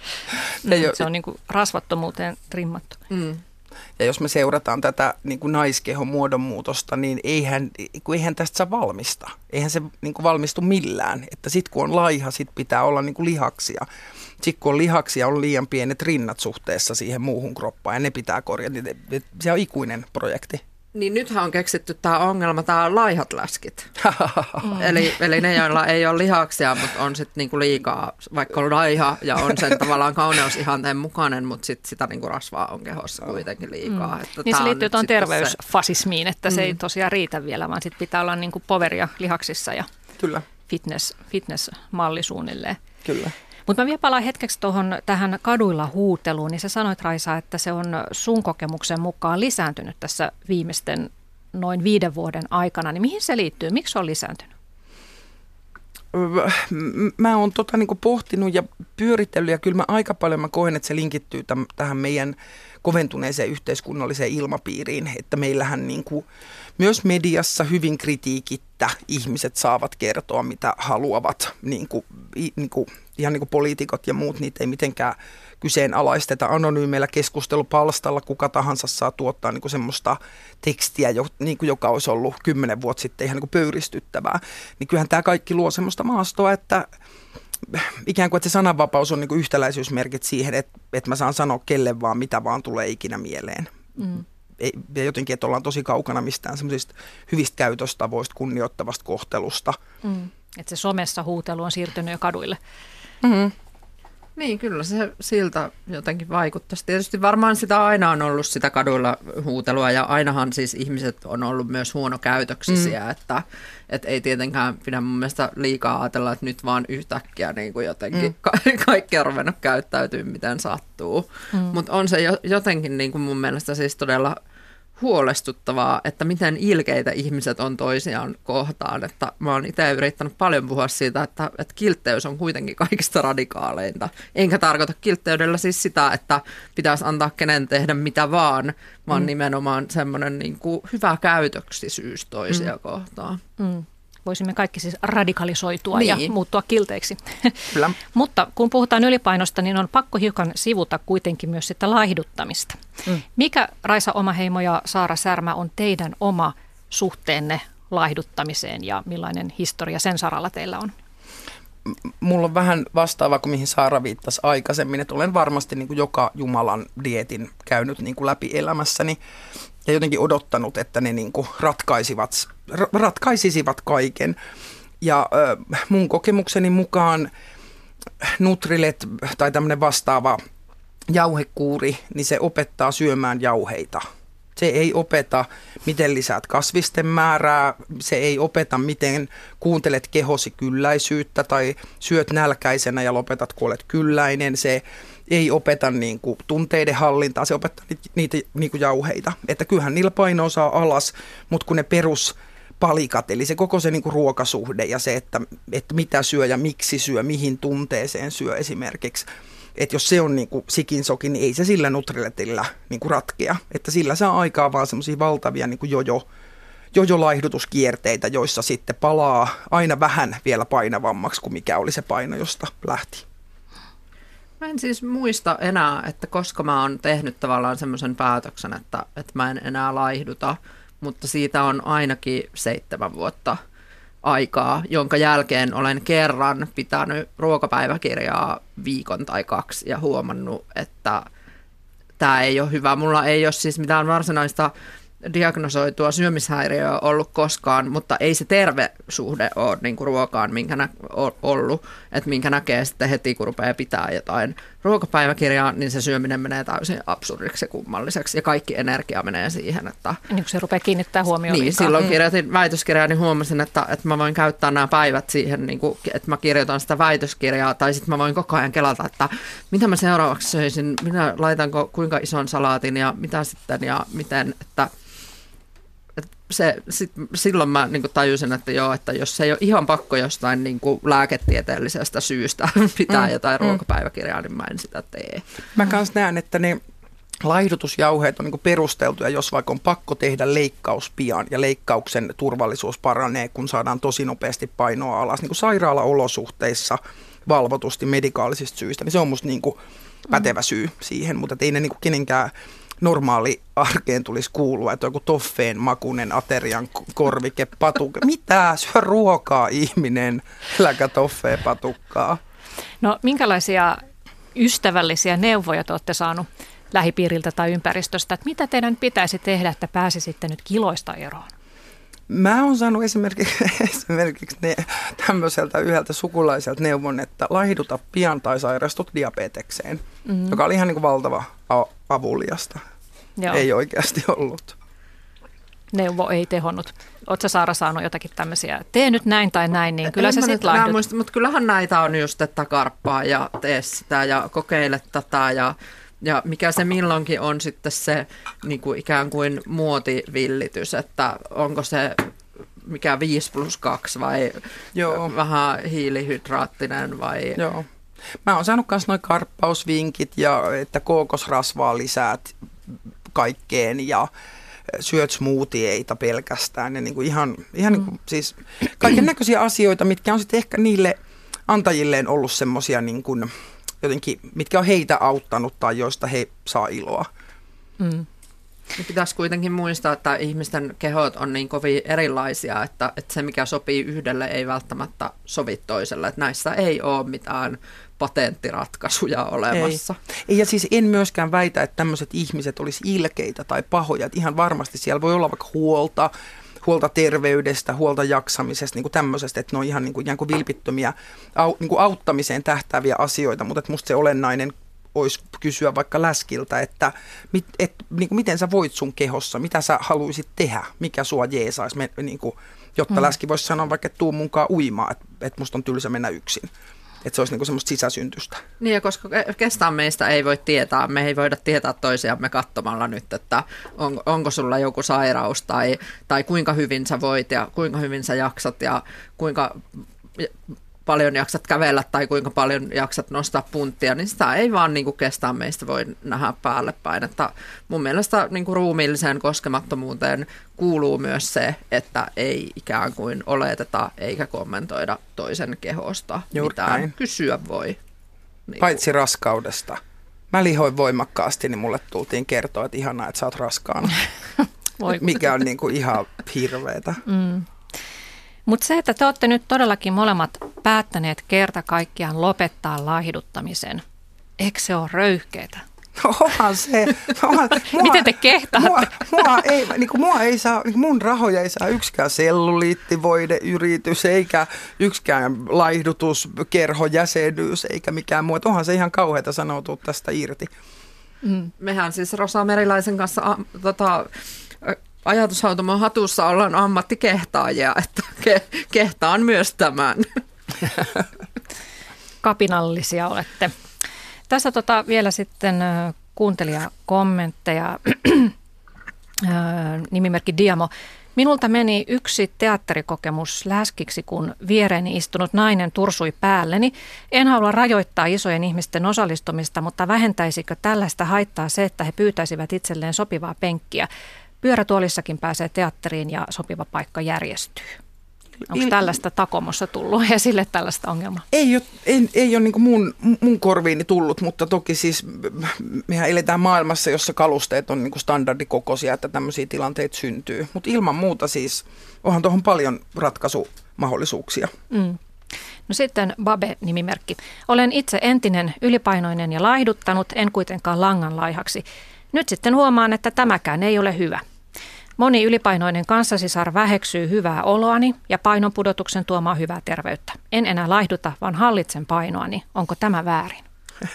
mm, se on niin kuin rasvattomuuteen trimmattu. Mm. Ja jos me seurataan tätä niin kuin naiskehon muodonmuutosta, niin eihän, eihän tästä saa valmista. Eihän se niin kuin valmistu millään. Että sitten kun on laiha, sit pitää olla niin kuin lihaksia. Sitten kun on lihaksia, on liian pienet rinnat suhteessa siihen muuhun kroppaan ja ne pitää korjata. Se on ikuinen projekti. Niin nythän on keksitty tämä ongelma, tämä laihat läskit. mm. eli, eli ne, joilla ei ole lihaksia, mutta on sitten niinku liikaa, vaikka on laiha ja on sen tavallaan kauneusihanteen mukainen, mutta sit sitä niinku rasvaa on kehossa kuitenkin liikaa. Mm. Että niin se liittyy tuon terveysfasismiin, että mm. se ei tosiaan riitä vielä, vaan sitten pitää olla niinku poveria lihaksissa ja Kyllä. Fitness, fitness-malli suunnilleen. Kyllä. Mutta mä vielä palaan hetkeksi tuohon tähän kaduilla huuteluun, niin sä sanoit, Raisa, että se on sun kokemuksen mukaan lisääntynyt tässä viimeisten noin viiden vuoden aikana. Niin mihin se liittyy? Miksi se on lisääntynyt? Mä oon tota niinku pohtinut ja pyöritellyt ja kyllä mä aika paljon mä koen, että se linkittyy täm, tähän meidän koventuneeseen yhteiskunnalliseen ilmapiiriin, että meillähän niinku myös mediassa hyvin kritiikittä ihmiset saavat kertoa, mitä haluavat, niinku, niinku, ihan niin kuin poliitikot ja muut, niitä ei mitenkään kyseenalaisteta anonyymeillä keskustelupalstalla, kuka tahansa saa tuottaa niin kuin semmoista tekstiä, jo, niin kuin joka olisi ollut kymmenen vuotta sitten ihan niin kuin pöyristyttävää. Niin kyllähän tämä kaikki luo semmoista maastoa, että ikään kuin että se sananvapaus on niin kuin yhtäläisyysmerkit siihen, että, että mä saan sanoa kelle vaan, mitä vaan tulee ikinä mieleen. Mm. Ja jotenkin, että ollaan tosi kaukana mistään semmoisista hyvistä käytöstavoista, kunnioittavasta kohtelusta. Mm. Että se somessa huutelu on siirtynyt jo kaduille. Mm-hmm. Niin, kyllä se siltä jotenkin vaikuttaisi. Tietysti varmaan sitä aina on ollut sitä kaduilla huutelua ja ainahan siis ihmiset on ollut myös huonokäytöksisiä, mm. että, että ei tietenkään pidä mun mielestä liikaa ajatella, että nyt vaan yhtäkkiä niin kuin jotenkin mm. ka- kaikki on ruvennut käyttäytyä miten sattuu. Mm. Mutta on se jo, jotenkin niin kuin mun mielestä siis todella huolestuttavaa, että miten ilkeitä ihmiset on toisiaan kohtaan. Että mä oon itse yrittänyt paljon puhua siitä, että, että kiltteys on kuitenkin kaikista radikaaleinta. Enkä tarkoita kiltteydellä siis sitä, että pitäisi antaa kenen tehdä mitä vaan, vaan mm. nimenomaan semmoinen niin kuin hyvä käytöksisyys toisia mm. kohtaan. Mm. Voisimme kaikki siis radikalisoitua niin. ja muuttua kilteiksi. Mutta kun puhutaan ylipainosta, niin on pakko hiukan sivuta kuitenkin myös sitä laihduttamista. Mm. Mikä, Raisa Omaheimo ja Saara Särmä, on teidän oma suhteenne laihduttamiseen ja millainen historia sen saralla teillä on? Mulla on vähän vastaava kuin mihin Saara viittasi aikaisemmin, että olen varmasti niin kuin joka Jumalan dieetin käynyt niin kuin läpi elämässäni ja jotenkin odottanut, että ne niin kuin ratkaisivat, ratkaisisivat kaiken. Ja äh, mun kokemukseni mukaan Nutrilet tai tämmöinen vastaava jauhekuuri, niin se opettaa syömään jauheita. Se ei opeta, miten lisäät kasvisten määrää, se ei opeta, miten kuuntelet kehosi kylläisyyttä tai syöt nälkäisenä ja lopetat, kun olet kylläinen. Se ei opeta niin kuin tunteiden hallintaa, se opettaa niitä, niitä niin kuin jauheita. Että kyllähän niillä paino saa alas, mutta kun ne peruspalikat, eli se koko se niin kuin ruokasuhde ja se, että, että mitä syö ja miksi syö, mihin tunteeseen syö esimerkiksi. Että jos se on niin kuin sikin sokin, niin ei se sillä Nutriletillä niin kuin ratkea. Että sillä saa aikaa vaan semmoisia valtavia niin kuin jojo, jojo-laihdutuskierteitä, joissa sitten palaa aina vähän vielä painavammaksi kuin mikä oli se paino, josta lähti. Mä en siis muista enää, että koska mä oon tehnyt tavallaan semmoisen päätöksen, että, että mä en enää laihduta, mutta siitä on ainakin seitsemän vuotta aikaa, jonka jälkeen olen kerran pitänyt ruokapäiväkirjaa viikon tai kaksi ja huomannut, että tämä ei ole hyvä. Mulla ei ole siis mitään varsinaista diagnosoitua syömishäiriöä ollut koskaan, mutta ei se terve suhde ole niin kuin ruokaan minkä nä- ollut, että minkä näkee sitten heti, kun rupeaa pitää jotain ruokapäiväkirjaa, niin se syöminen menee täysin absurdiksi ja kummalliseksi ja kaikki energia menee siihen. Että niin kun se rupeaa kiinnittää huomioon. Niin, liikaa. silloin kirjoitin väitöskirjaa, niin huomasin, että, että mä voin käyttää nämä päivät siihen, niin kuin, että mä kirjoitan sitä väitöskirjaa, tai sitten mä voin koko ajan kelata, että mitä mä seuraavaksi söisin, minä laitanko kuinka ison salaatin ja mitä sitten ja miten, että Se, sit, silloin mä niin kuin tajusin, että joo, että jos se ei ole ihan pakko jostain niin kuin lääketieteellisestä syystä pitää mm, jotain mm. ruokapäiväkirjaa, niin mä en sitä tee. Mä kans näen, että ne laihdutusjauheet on niin kuin perusteltuja, jos vaikka on pakko tehdä leikkaus pian ja leikkauksen turvallisuus paranee, kun saadaan tosi nopeasti painoa alas. Niin kuin sairaalaolosuhteissa valvotusti medikaalisista syistä, niin se on musta niin kuin pätevä syy siihen, mutta ei ne niin kuin kenenkään normaali arkeen tulisi kuulua, että joku toffeen makuinen aterian korvike, patukka. Mitä? Syö ruokaa, ihminen, äläkä toffee patukkaa. No minkälaisia ystävällisiä neuvoja te olette saanut lähipiiriltä tai ympäristöstä, että mitä teidän pitäisi tehdä, että pääsisitte nyt kiloista eroon? Mä oon saanut esimerkiksi, esimerkiksi ne, tämmöiseltä yhdeltä sukulaiselta neuvon, että laihduta pian tai sairastut diabetekseen, mm-hmm. joka oli ihan niin kuin valtava a- avuliasta. Joo. Ei oikeasti ollut. Neuvo ei tehonnut. Oletko Saara saanut jotakin tämmöisiä, tee nyt näin tai näin, niin kyllä en se sitten laihdut. Muista, mutta kyllähän näitä on just, että karppaa ja tee sitä ja kokeile tätä ja Ja mikä se milloinkin on sitten se niin kuin ikään kuin muotivillitys, että onko se mikä viisi plus kaksi vai Joo. vähän hiilihydraattinen vai... Joo. Mä oon saanut myös noin karppausvinkit ja että kookosrasvaa lisäät kaikkeen ja syöt smoothieita pelkästään. Ja niin kuin ihan ihan mm. niin kuin, siis kaiken näköisiä asioita, mitkä on sitten ehkä niille antajilleen ollut semmoisia niin kuin jotenkin, mitkä on heitä auttanut tai joista he saa iloa. Mm. Pitäisi kuitenkin muistaa, että ihmisten kehot on niin kovin erilaisia, että, että se mikä sopii yhdelle ei välttämättä sovi toiselle. Että näissä ei ole mitään patenttiratkaisuja olemassa. Ei. Ja siis en myöskään väitä, että tämmöiset ihmiset olisi ilkeitä tai pahoja. Että ihan varmasti siellä voi olla vaikka huolta, huolta terveydestä, huolta jaksamisesta, niin kuin tämmöisestä, että ne on ihan niin kuin, ihan kuin vilpittömiä au, niin kuin auttamiseen tähtääviä asioita, mutta että musta se olennainen olisi kysyä vaikka läskiltä, että mit, et, niin kuin miten sä voit sun kehossa, mitä sä haluaisit tehdä, mikä sua jeesaisi, niin kuin, jotta mm. läski voisi sanoa vaikka, että tuu munkaan uimaan, että, että musta on tylsä mennä yksin. että se olisi niinku semmoista sisäsyntystä. Niin, ja koska kestään meistä ei voi tietää, me ei voida tietää toisiamme katsomalla nyt, että on, onko sulla joku sairaus tai, tai kuinka hyvin sä voit ja kuinka hyvin sä jaksat ja kuinka paljon jaksat kävellä tai kuinka paljon jaksat nostaa punttia, niin sitä ei vaan niin kuin kestää meistä voi nähdä päälle päin. Että mun mielestä niin kuin ruumiilliseen koskemattomuuteen kuuluu myös se, että ei ikään kuin oleteta eikä kommentoida toisen kehosta Juuri mitään. näin. Kysyä voi. Niin Paitsi raskaudesta. Mä lihoin voimakkaasti, niin mulle tultiin kertoa, että ihanaa, että sä oot raskaana. Mikä on niin kuin ihan hirveetä. Mm. Mutta se, että te olette nyt todellakin molemmat päättäneet kerta kaikkiaan lopettaa laihduttamisen, eikö se ole röyhkeetä? No onhan se. Onhan, mua, Miten te kehtaatte? Mua, mua, ei, niin kuin mua ei saa, niin mun rahoja ei saa yksikään selluliittivoideyritys, eikä yksikään laihdutuskerhojäsenyys, eikä mikään muu. Onhan se ihan kauheata sanoutua tästä irti. Mm. Mehän siis Rosa Meriläisen kanssa a, tota, ajatushautomon hatussa ollaan ammattikehtaajia, että ke, kehtaan myös tämän. Kapinallisia olette. Tässä tota vielä sitten äh, kuuntelijakommentteja. äh, nimimerkki Diamo. Minulta meni yksi teatterikokemus läskiksi, kun viereeni istunut nainen tursui päälleni. En halua rajoittaa isojen ihmisten osallistumista, mutta vähentäisikö tällaista haittaa se, että he pyytäisivät itselleen sopivaa penkkiä? Pyörätuolissakin pääsee teatteriin ja sopiva paikka järjestyy. Onko tällaista Takomossa tullut esille tällaista ongelmaa? Ei ole, ei, ei ole niin kuin mun, mun korviini tullut, mutta toki siis mehän eletään maailmassa, jossa kalusteet on niin kuin standardikokoisia, että tämmöisiä tilanteita syntyy. Mutta ilman muuta siis onhan tuohon paljon ratkaisumahdollisuuksia. Mm. No sitten Babe-nimimerkki. Olen itse entinen ylipainoinen ja laihduttanut, en kuitenkaan langan laihaksi. Nyt sitten huomaan, että tämäkään ei ole hyvä. Moni ylipainoinen kanssasisar väheksyy hyvää oloani ja painonpudotuksen tuomaa hyvää terveyttä. En enää laihduta, vaan hallitsen painoani. Onko tämä väärin?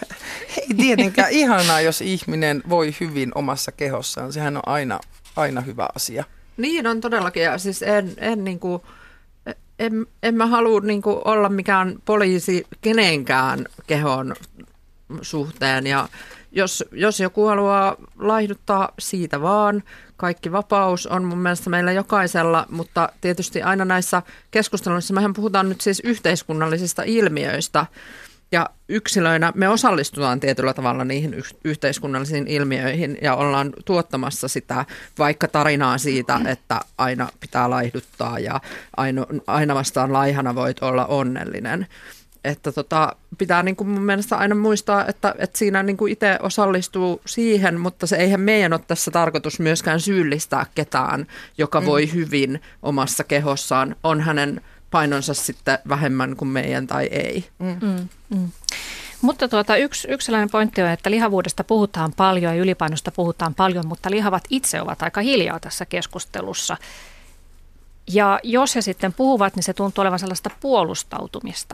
Ei tietenkään ihanaa, jos ihminen voi hyvin omassa kehossaan. Sehän on aina, aina hyvä asia. Niin on todellakin. Ja siis en, en, niin kuin, en, en mä halua niin kuin olla mikään poliisi kenenkään kehon suhteen. Ja jos, jos joku haluaa laihduttaa, siitä vaan. Kaikki vapaus on mun mielestä meillä jokaisella, mutta tietysti aina näissä keskusteluissa mehän puhutaan nyt siis yhteiskunnallisista ilmiöistä ja yksilöinä me osallistutaan tietyllä tavalla niihin y- yhteiskunnallisiin ilmiöihin ja ollaan tuottamassa sitä vaikka tarinaa siitä, että aina pitää laihduttaa ja aina, aina vastaan laihana voit olla onnellinen. Että tota, pitää niin kuin mun mielestä aina muistaa, että, että siinä niin kuin itse osallistuu siihen, mutta se eihän meidän ole tässä tarkoitus myöskään syyllistää ketään, joka voi mm. hyvin omassa kehossaan. On hänen painonsa sitten vähemmän kuin meidän tai ei. Mm. Mm. Mm. Mutta tuota, yksi, yksi sellainen pointti on, että lihavuudesta puhutaan paljon ja ylipainosta puhutaan paljon, mutta lihavat itse ovat aika hiljaa tässä keskustelussa. Ja jos he sitten puhuvat, niin se tuntuu olevan sellaista puolustautumista.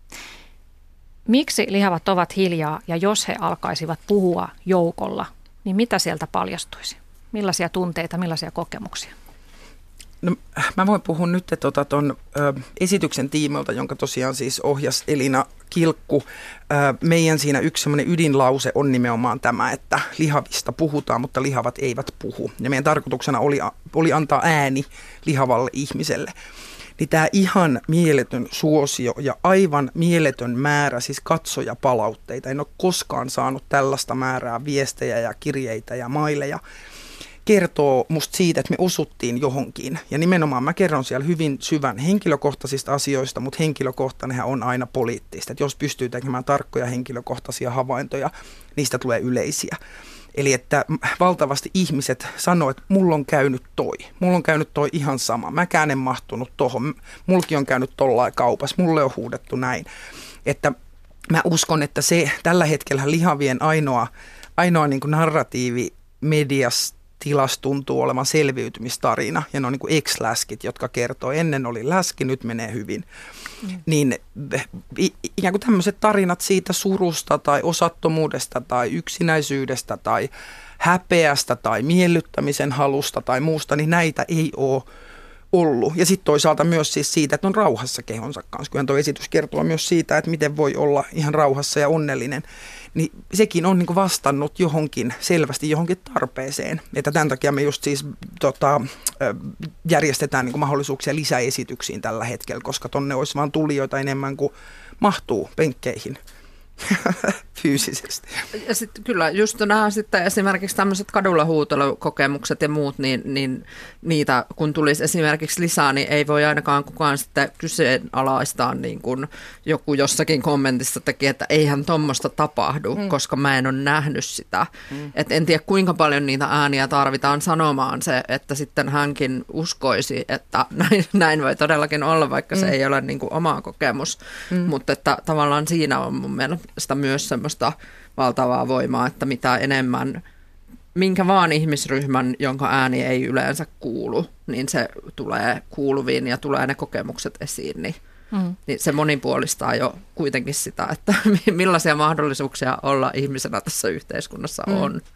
Miksi lihavat ovat hiljaa ja jos he alkaisivat puhua joukolla, niin mitä sieltä paljastuisi? Millaisia tunteita, millaisia kokemuksia? No, mä voin puhua nyt tuota, ton ö, esityksen tiimoilta, jonka tosiaan siis ohjasi Elina Kilkku. Ö, meidän siinä yksi semmoinen ydinlause on nimenomaan tämä, että lihavista puhutaan, mutta lihavat eivät puhu. Ja meidän tarkoituksena oli, oli antaa ääni lihavalle ihmiselle. Niin tämä ihan mieletön suosio ja aivan mieletön määrä, siis katsojapalautteita. En ole koskaan saanut tällaista määrää viestejä ja kirjeitä ja maileja. Kertoo musta siitä, että me osuttiin johonkin. Ja nimenomaan mä kerron siellä hyvin syvän henkilökohtaisista asioista, mutta henkilökohtainenhan on aina poliittista. Että jos pystyy tekemään tarkkoja henkilökohtaisia havaintoja, niistä tulee yleisiä. Eli että valtavasti ihmiset sanoo, että mulla on käynyt toi. Mulla on käynyt toi ihan sama. Mäkään en mahtunut tohon. Mulki on käynyt tollain kaupassa. Mulle on huudettu näin. Että mä uskon, että se tällä hetkellä lihavien ainoa, ainoa niin kuin narratiivi mediassa tilassa tuntuu olevan selviytymistarina. Ja ne on niin kuin ex-läskit, jotka kertoo, ennen oli läski, nyt menee hyvin. Mm. Niin ikään kuin tämmöiset tarinat siitä surusta tai osattomuudesta tai yksinäisyydestä tai häpeästä tai miellyttämisen halusta tai muusta, niin näitä ei ole ollut. Ja sitten toisaalta myös siis siitä, että on rauhassa kehonsa kanssa. Kyllähän tuo esitys kertoo myös siitä, että miten voi olla ihan rauhassa ja onnellinen. Niin sekin on niin kuin vastannut johonkin, selvästi johonkin tarpeeseen. Että tämän takia me just siis tota, järjestetään niin kuin mahdollisuuksia lisäesityksiin tällä hetkellä, koska tonne olisi vaan tulijoita enemmän kuin mahtuu penkkeihin. Fyysisesti. Ja sitten kyllä just nämä sitten esimerkiksi tämmöiset kadulla huutelukokemukset ja muut, niin, niin niitä kun tulisi esimerkiksi lisää, niin ei voi ainakaan kukaan sitten kyseenalaistaa, niin kuin joku jossakin kommentissa teki, että eihän tuommoista tapahdu, mm. koska mä en ole nähnyt sitä. Mm. Et en tiedä kuinka paljon niitä ääniä tarvitaan sanomaan se, että sitten hänkin uskoisi, että näin, näin voi todellakin olla, vaikka mm. se ei ole niin kuin oma kokemus, mm. mutta että tavallaan siinä on mun mielestä sitä myös semmoista valtavaa voimaa, että mitä enemmän, minkä vaan ihmisryhmän, jonka ääni ei yleensä kuulu, niin se tulee kuuluviin ja tulee ne kokemukset esiin, niin, mm. niin se monipuolistaa jo kuitenkin sitä, että millaisia mahdollisuuksia olla ihmisenä tässä yhteiskunnassa on. Mm.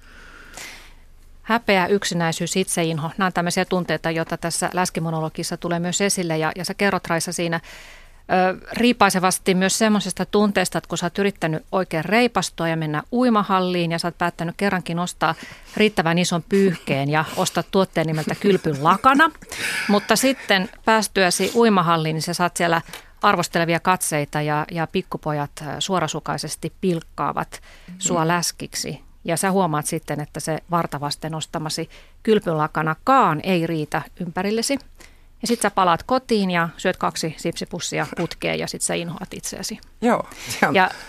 Häpeä, yksinäisyys, itseinho, nämä on tämmöisiä tunteita, joita tässä läskimonologissa tulee myös esille, ja, ja sä kerrot, Raisa, siinä riipaisevasti myös semmoisesta tunteesta, että kun sä oot yrittänyt oikein reipastua ja mennä uimahalliin ja sä oot päättänyt kerrankin ostaa riittävän ison pyyhkeen ja ostaa tuotteen nimeltä Kylpyn lakana, mutta sitten päästyäsi uimahalliin, niin sä saat siellä arvostelevia katseita ja, ja pikkupojat suorasukaisesti pilkkaavat sua läskiksi. Ja sä huomaat sitten, että se vartavasten ostamasi Kylpyn lakanakaan ei riitä ympärillesi. Ja sit sä palaat kotiin ja syöt kaksi sipsipussia putkeen ja sit sä inhoat itseäsi. Joo. Se on. Ja,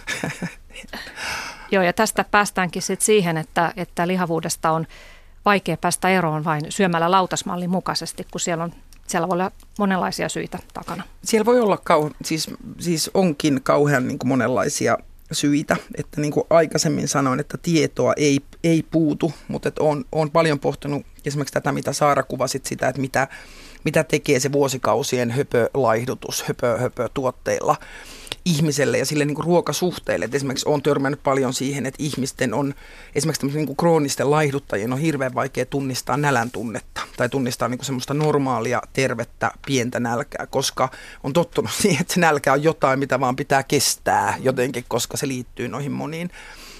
joo, ja tästä päästäänkin sit siihen, että, että lihavuudesta on vaikea päästä eroon vain syömällä lautasmallin mukaisesti, kun siellä on siellä voi olla monenlaisia syitä takana. Siellä voi olla, kau- siis, siis onkin kauhean niin kuin monenlaisia syitä, että niin kuin aikaisemmin sanoin, että tietoa ei, ei puutu, mutta että olen, olen paljon pohtinut esimerkiksi tätä, mitä Saara kuvasit sitä, että mitä mitä tekee se vuosikausien höpölaihdutus höpö, höpö tuotteilla ihmiselle ja sille niin kuin ruokasuhteille. Et esimerkiksi olen törmännyt paljon siihen, että ihmisten on, esimerkiksi niin kuin kroonisten laihduttajien on hirveän vaikea tunnistaa nälän tunnetta tai tunnistaa niin kuin semmoista normaalia, tervettä, pientä nälkää, koska on tottunut siihen, että se nälkä on jotain, mitä vaan pitää kestää jotenkin, koska se liittyy noihin moniin.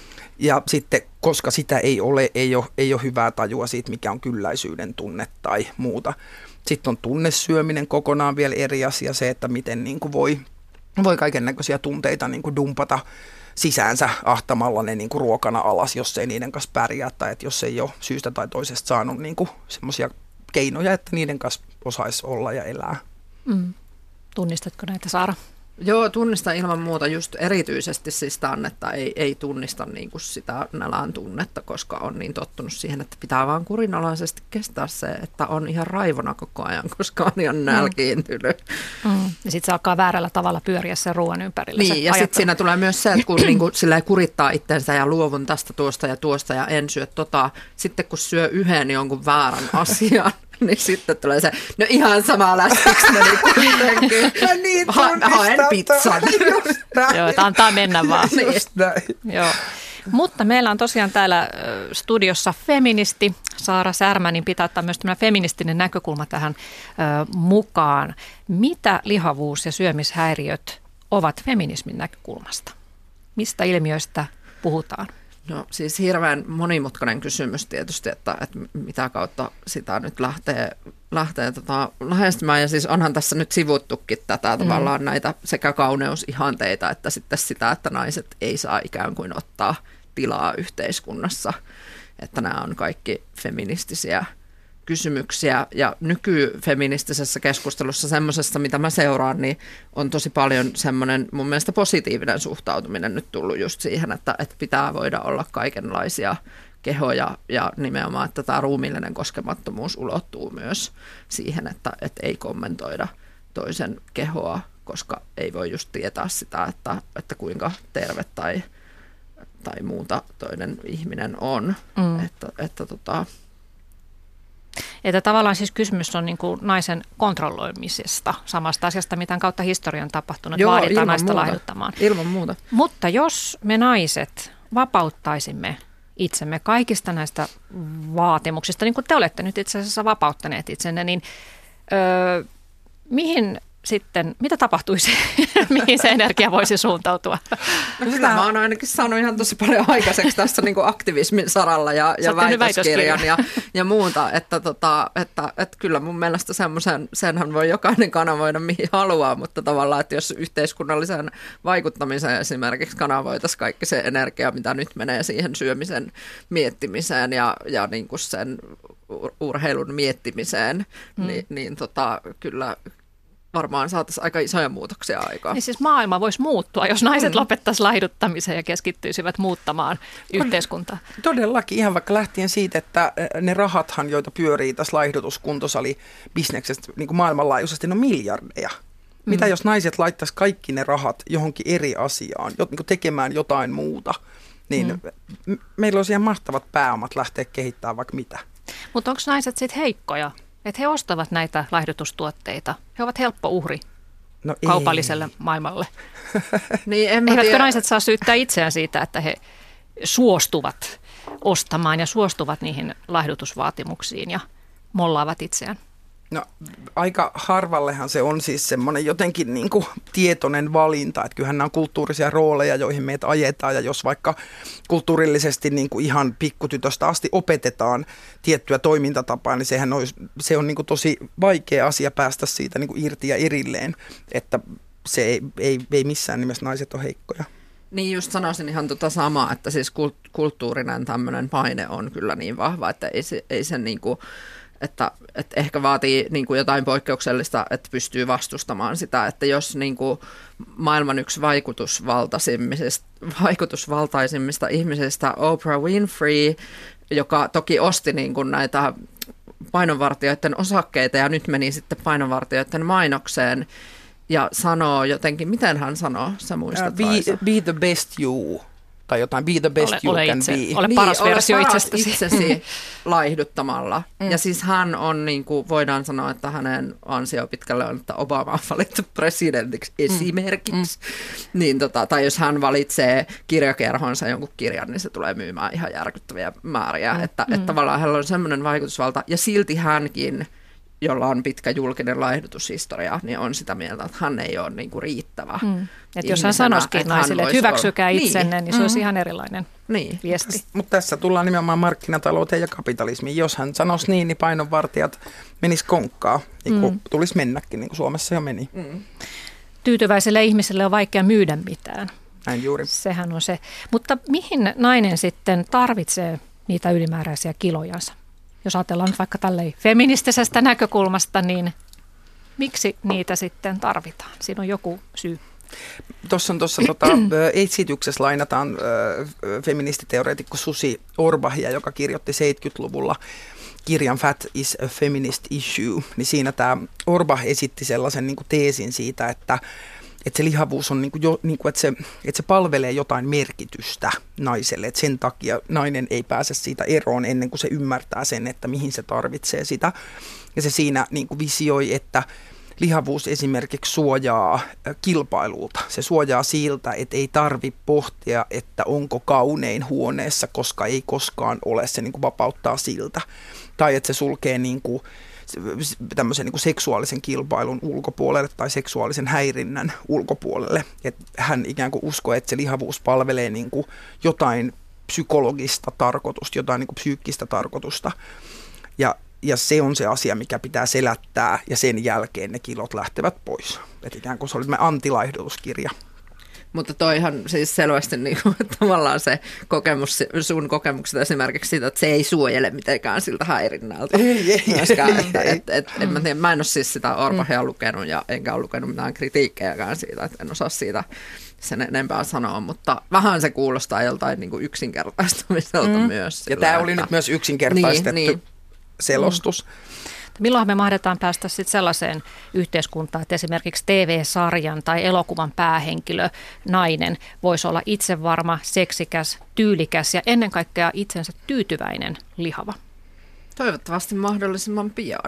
Ja sitten, koska sitä ei ole, ei ole, ei ole hyvää tajua siitä, mikä on kylläisyyden tunne tai muuta. Sitten on tunnesyöminen kokonaan vielä eri asia, se, että miten niin kuin voi, voi kaiken näköisiä tunteita niin kuin dumpata sisäänsä ahtamalla ne niin kuin ruokana alas, jos ei niiden kanssa pärjää tai että jos ei ole syystä tai toisesta saanut niin kuin semmoisia keinoja, että niiden kanssa osaisi olla ja elää. Mm. Tunnistatko näitä, Saara? Joo, tunnistan ilman muuta just erityisesti siis tämän, että ei, ei tunnista niin kuin sitä nälän tunnetta, koska on niin tottunut siihen, että pitää vaan kurinalaisesti kestää se, että on ihan raivona koko ajan, koska on ihan nälkiintynyt. Mm. Mm. Ja sitten se alkaa väärällä tavalla pyöriä sen ruoan ympärillä. Niin, ja sitten siinä tulee myös se, että kun niin kuin, sillä kurittaa itsensä ja luovun tästä tuosta ja tuosta ja en syö tota, sitten kun syö yhden jonkun väärän asian, niin sitten tulee se, no ihan sama läskiksi meni kuitenkin. Mä niin ha- haen pizzan. Joo, että antaa mennä vaan. Just näin. Joo. Mutta meillä on tosiaan täällä studiossa feministi Saara Särmä, niin pitää ottaa myös tämmöinen feministinen näkökulma tähän ö, mukaan. Mitä lihavuus ja syömishäiriöt ovat feminismin näkökulmasta? Mistä ilmiöistä puhutaan? No siis hirveän monimutkainen kysymys tietysti, että, että mitä kautta sitä nyt lähtee, lähtee tota, lähestymään. Ja siis onhan tässä nyt sivuttukin tätä mm. tavallaan näitä sekä kauneusihanteita että sitten sitä, että naiset ei saa ikään kuin ottaa tilaa yhteiskunnassa. Että nämä on kaikki feministisiä kysymyksiä ja nykyfeministisessä keskustelussa semmoisessa, mitä mä seuraan, niin on tosi paljon semmoinen mun mielestä positiivinen suhtautuminen nyt tullut just siihen, että, että pitää voida olla kaikenlaisia kehoja ja nimenomaan, että tämä ruumiillinen koskemattomuus ulottuu myös siihen, että, että ei kommentoida toisen kehoa, koska ei voi just tietää sitä, että, että kuinka terve tai, tai muuta toinen ihminen on. Mm. Että, että tota, Että tavallaan siis kysymys on niin kuin naisen kontrolloimisesta, samasta asiasta, mitä kautta historian on tapahtunut, Joo, vaaditaan naista muuta. laihduttamaan. Ilman muuta. Mutta jos me naiset vapauttaisimme itsemme kaikista näistä vaatimuksista, niin kuin te olette nyt itse asiassa vapauttaneet itsenne, niin Öö, mihin sitten, mitä tapahtuisi, mihin se energia voisi suuntautua? No sitä mä oon ainakin saanut ihan tosi paljon aikaiseksi tässä niin kuin aktivismin saralla ja, ja väitöskirjan ja, ja muuta, että, tota, että, että kyllä mun mielestä semmoisen, senhän voi jokainen kanavoida mihin haluaa, mutta tavallaan, että jos yhteiskunnalliseen vaikuttamiseen esimerkiksi kanavoitaisiin kaikki se energia, mitä nyt menee siihen syömisen miettimiseen ja, ja niin kuin sen urheilun miettimiseen, hmm. niin, niin tota, kyllä varmaan saataisiin aika isoja muutoksia aikaan. Niin siis maailma voisi muuttua, jos naiset mm. lopettaisiin laihduttamiseen ja keskittyisivät muuttamaan yhteiskuntaa. Todellakin, ihan vaikka lähtien siitä, että ne rahathan, joita pyörii tässä laihdutuskuntosali-bisneksestä niin kuin maailmanlaajuisesti, ne on miljardeja. Mitä mm. jos naiset laittaisi kaikki ne rahat johonkin eri asiaan, niin kuin tekemään jotain muuta, niin mm. meillä olisi ihan mahtavat pääomat lähteä kehittämään vaikka mitä. Mutta onko naiset sitten heikkoja? Että he ostavat näitä laihdutustuotteita. He ovat helppo uhri no kaupalliselle ei. maailmalle. Niin, en Eivätkö tiedä. naiset saa syyttää itseään siitä, että he suostuvat ostamaan ja suostuvat niihin laihdutusvaatimuksiin ja mollaavat itseään? No aika harvallehan se on siis semmoinen jotenkin niin kuin tietoinen valinta, että kyllähän nämä on kulttuurisia rooleja, joihin meitä ajetaan ja jos vaikka kulttuurillisesti niin kuin ihan pikkutytöstä asti opetetaan tiettyä toimintatapaa, niin sehän olisi, se on niin kuin tosi vaikea asia päästä siitä niin kuin irti ja erilleen, että se ei, ei, ei missään nimessä naiset ole heikkoja. Niin just sanoisin ihan tota samaa, että siis kulttuurinen tämmöinen paine on kyllä niin vahva, että ei se, ei se niin kuin Että, että ehkä vaatii niin kuin jotain poikkeuksellista, että pystyy vastustamaan sitä, että jos niin kuin maailman yksi vaikutusvaltaisimmista, vaikutusvaltaisimmista ihmisistä Oprah Winfrey, joka toki osti niin kuin näitä painonvartijoiden osakkeita ja nyt meni sitten painonvartijoiden mainokseen ja sanoo jotenkin, miten hän sanoo, sä muistat? Be, be the best you. Tai jotain, be the best ole, you ole can itse, be. Ole niin, paras ole versio paras itsestäsi. itsesi laihduttamalla. Mm. Ja siis hän on, niin kuin voidaan sanoa, että hänen ansio pitkälle on, että Obama on valittu presidentiksi mm. esimerkiksi. Mm. Niin, tota, tai jos hän valitsee kirjakerhonsa jonkun kirjan, niin se tulee myymään ihan järkyttäviä määriä. Mm. Että, mm. että tavallaan hänellä on semmoinen vaikutusvalta. Ja silti hänkin, jolla on pitkä julkinen laihdutushistoria, niin on sitä mieltä, että hän ei ole niin kuin riittävä. Mm. Että jos hän sanoisikin naisille, että hyväksykää olla itsenne, niin, niin se olisi mm. ihan erilainen niin. viesti. Mutta tässä tullaan nimenomaan markkinatalouteen ja kapitalismiin. Jos hän sanoisi niin, niin painonvartijat menis konkkaa, niin kuin mm. tulisi mennäkin, niin kuin Suomessa jo meni. Mm. Tyytyväiselle ihmiselle on vaikea myydä mitään. Näin juuri. Sehän on se. Mutta mihin nainen sitten tarvitsee niitä ylimääräisiä kilojansa? Jos ajatellaan nyt vaikka tälleen feministisestä näkökulmasta, niin miksi niitä sitten tarvitaan? Siinä on joku syy. Tuossa on tuossa tota, esityksessä lainataan äh, feministiteoreetikko Susi Orbachia, joka kirjoitti seitsemänkymmentäluvulla kirjan Fat is a Feminist Issue. Niin siinä tämä Orbach esitti sellaisen niin kuin teesin siitä, että että se lihavuus on, niin kuin jo, niin kuin, että, se, että se palvelee jotain merkitystä naiselle, että sen takia nainen ei pääse siitä eroon ennen kuin se ymmärtää sen, että mihin se tarvitsee sitä. Ja se siinä niin kuin visioi, että lihavuus esimerkiksi suojaa kilpailulta. Se suojaa siltä, että ei tarvitse pohtia, että onko kaunein huoneessa, koska ei koskaan ole. Se niin kuin vapauttaa siltä. Tai että se sulkee niin kuin tämmöisen niin kuin seksuaalisen kilpailun ulkopuolelle tai seksuaalisen häirinnän ulkopuolelle. Että hän ikään kuin uskoo, että se lihavuus palvelee niin kuin jotain psykologista tarkoitusta, jotain niin kuin psyykkistä tarkoitusta. Ja, ja se on se asia, mikä pitää selättää ja sen jälkeen ne kilot lähtevät pois. Että ikään kuin se oli antilaihdutuskirja. Mutta toihan siis selvästi niin kuin, tavallaan se kokemus, sun kokemukset esimerkiksi siitä, että se ei suojele mitenkään siltä häirinnältä. Ei, ei, myöskään, että, et, et, et, mä, tiedä, mä en ole siis sitä Orbachia lukenut ja enkä ole lukenut mitään kritiikkejäkään siitä, että en osaa siitä sen enempää sanoa, mutta vähän se kuulostaa joltain niin kuin yksinkertaistamiselta mm. myös. Ja tämä oli nyt myös yksinkertaistettu niin, niin. selostus. Mm. Milloin me mahdetaan päästä sitten sellaiseen yhteiskuntaan, että esimerkiksi T V-sarjan tai elokuvan päähenkilö, nainen, voisi olla itsevarma, seksikäs, tyylikäs ja ennen kaikkea itsensä tyytyväinen lihava? Toivottavasti mahdollisimman pian.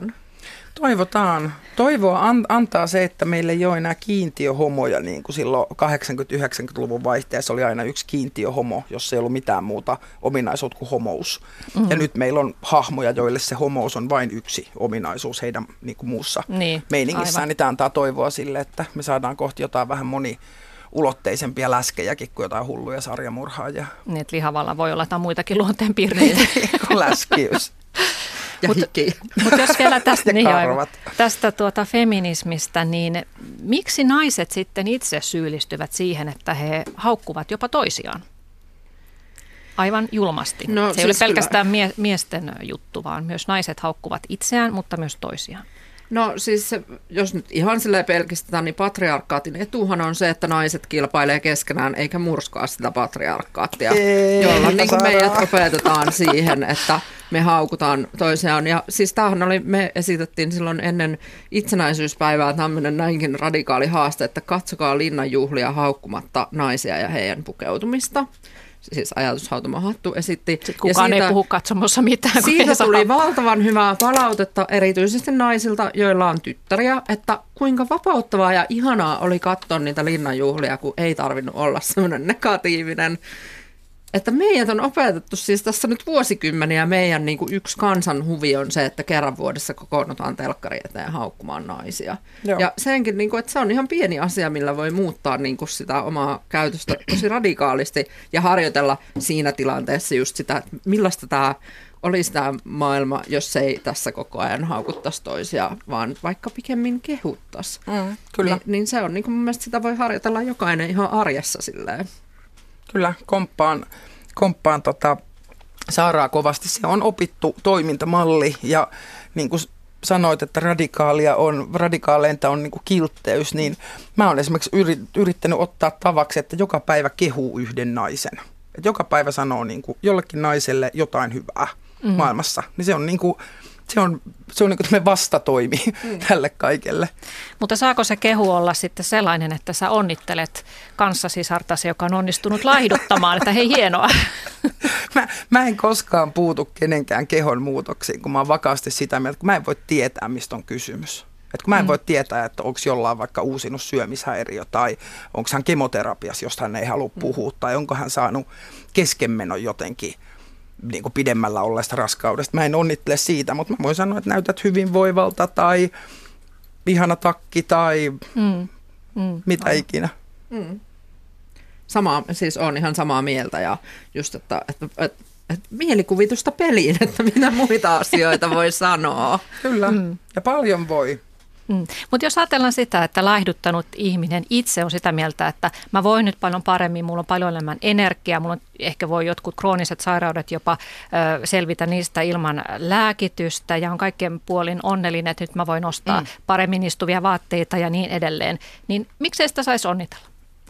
Toivotaan. Toivoa an, antaa se, että meillä ei ole enää kiintiöhomoja, niin kuin silloin kahdeksankymmentä-yhdeksänkymmentäluvun vaihteessa oli aina yksi kiintiöhomo, jossa ei ollut mitään muuta ominaisuutta kuin homous. Mm-hmm. Ja nyt meillä on hahmoja, joille se homous on vain yksi ominaisuus heidän niin kuin muussa niin, meiningissään. Niin tämä antaa toivoa sille, että me saadaan kohti jotain vähän moniulotteisempia läskejäkin kuin jotain hulluja sarjamurhaajia. Niin, että lihavalla voi olla jotain muitakin luonteenpiirteitä. Kuin läskiys. Mutta mut jos vielä tästä, niin aivan, tästä tuota feminismistä, niin miksi naiset sitten itse syyllistyvät siihen, että he haukkuvat jopa toisiaan? Aivan julmasti. No, Se ei siis ole pelkästään mie- miesten juttu, vaan myös naiset haukkuvat itseään, mutta myös toisiaan. No siis jos nyt ihan silleen pelkistetään, niin patriarkaatin etuhan on se, että naiset kilpailee keskenään eikä murskaa sitä patriarkaattia, ei, jolla niin kuin meidät opetetaan siihen, että me haukutaan toisiaan. Ja siis tämähän oli, me esitettiin silloin ennen itsenäisyyspäivää tämmöinen näinkin radikaali haaste, että katsokaa linnanjuhlia haukkumatta naisia ja heidän pukeutumista. Siis ajatushautomahattu esitti. Sitten kukaan siitä, ei puhu katsomossa mitään. Siitä tuli valtavan hyvää palautetta erityisesti naisilta, joilla on tyttäriä, että kuinka vapauttavaa ja ihanaa oli katsoa niitä linnanjuhlia, kun ei tarvinnut olla semmoinen negatiivinen. Että meidät on opetettu siis tässä nyt vuosikymmeniä, meidän niin kuin yksi kansanhuvi on se, että kerran vuodessa kokoonnutaan telkkari eteen haukkumaan naisia. Joo. Ja senkin, niin kuin, että se on ihan pieni asia, millä voi muuttaa niin kuin sitä omaa käytöstä tosi radikaalisti ja harjoitella siinä tilanteessa just sitä, että millaista tämä olisi tämä maailma, jos ei tässä koko ajan haukuttaisi toisia, vaan vaikka pikemmin kehuttaisi. Mm, kyllä. Ni, niin se on, niin kuin mun mielestä sitä voi harjoitella jokainen ihan arjessa silleen. Kyllä, komppaan, komppaan tota, Saaraa kovasti. Se on opittu toimintamalli ja niin kuin sanoit, että radikaalia on, radikaaleinta on niin kuin kiltteys, niin mä oon esimerkiksi yrittänyt ottaa tavaksi, että joka päivä kehuu yhden naisen. Että joka päivä sanoo niin kuin jollekin naiselle jotain hyvää mm. maailmassa. Niin se on niin kuin Se on, se on niin kuin vastatoimi mm. tälle kaikelle. Mutta saako se kehu olla sitten sellainen, että sä onnittelet kanssasisartasi, joka on onnistunut laihduttamaan, että hei hienoa? Mä, mä en koskaan puutu kenenkään kehon muutoksiin, kun mä oon vakaasti sitä mieltä, kun mä en voi tietää, mistä on kysymys. Et kun mä en mm. voi tietää, että onko jollain vaikka uusinut syömishäiriö tai onko hän kemoterapiassa, josta hän ei halua puhua, mm. tai onko hän saanut keskenmenon jotenkin niin kuin pidemmällä olleesta raskaudesta. Mä en onnittele siitä, mutta mä voin sanoa, että näytät hyvinvoivalta tai ihana takki tai mm. Mm. mitä Aivan. ikinä. Mm. Samaa, siis on ihan samaa mieltä ja just, että, että, että, että mielikuvitusta peliin, että mitä muita asioita voi sanoa. Kyllä, mm. ja paljon voi. Mm. Mutta jos ajatellaan sitä, että laihduttanut ihminen itse on sitä mieltä, että mä voin nyt paljon paremmin, mulla on paljon enemmän energiaa, mulla on, ehkä voi jotkut krooniset sairaudet jopa ö, selvitä niistä ilman lääkitystä ja on kaikkien puolin onnellinen, että nyt mä voin ostaa mm. paremmin istuvia vaatteita ja niin edelleen, niin miksei sitä saisi onnitella?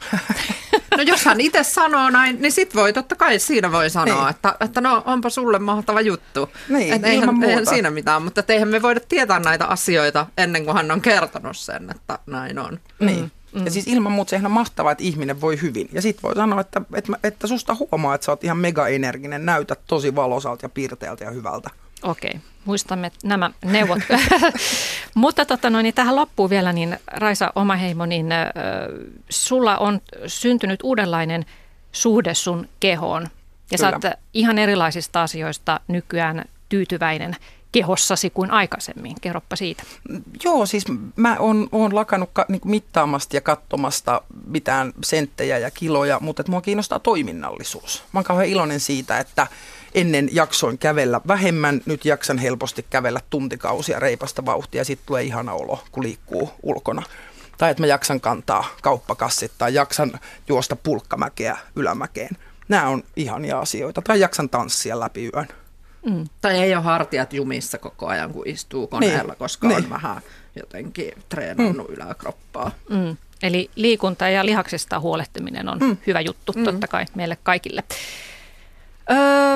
No jos hän itse sanoo näin, niin sit voi, totta kai siinä voi sanoa, niin. että, että no onpa sulle mahtava juttu. Niin, että eihän, eihän siinä mitään, mutta eihän me voida tietää näitä asioita ennen kuin hän on kertonut sen, että näin on. Niin. Mm. Ja siis ilman muuta sehän on mahtavaa, että ihminen voi hyvin. Ja sit voi sanoa, että, että, että susta huomaa, että sä oot ihan mega-energinen, näytät tosi valosalta ja piirteältä ja hyvältä. Okei, muistamme nämä neuvot. Mutta tota noin, niin tähän loppuun vielä, niin Raisa Omaheimo, niin äh, sulla on syntynyt uudenlainen suhde sun kehoon. Ja Kyllä. sä oot ihan erilaisista asioista nykyään tyytyväinen kehossasi kuin aikaisemmin. Kerroppa siitä. Joo, siis mä oon, oon lakannut ka, niin mittaamasta ja katsomasta mitään senttejä ja kiloja, mutta että mua kiinnostaa toiminnallisuus. Mä oon kauhean iloinen siitä, että ennen jaksoin kävellä vähemmän, nyt jaksan helposti kävellä tuntikausia reipasta vauhtia ja sitten tulee ihana olo, kun liikkuu ulkona. Tai että mä jaksan kantaa kauppakassit tai jaksan juosta pulkkamäkeä ylämäkeen. Nämä on ihania asioita. Tai jaksan tanssia läpi yön. Mm. Tai ei ole hartiat jumissa koko ajan, kun istuu koneella, niin. koska niin. on vähän jotenkin treenannut mm. yläkroppaa. Mm. Eli liikunta ja lihaksista huolehtiminen on mm. hyvä juttu mm. totta kai meille kaikille. Öö,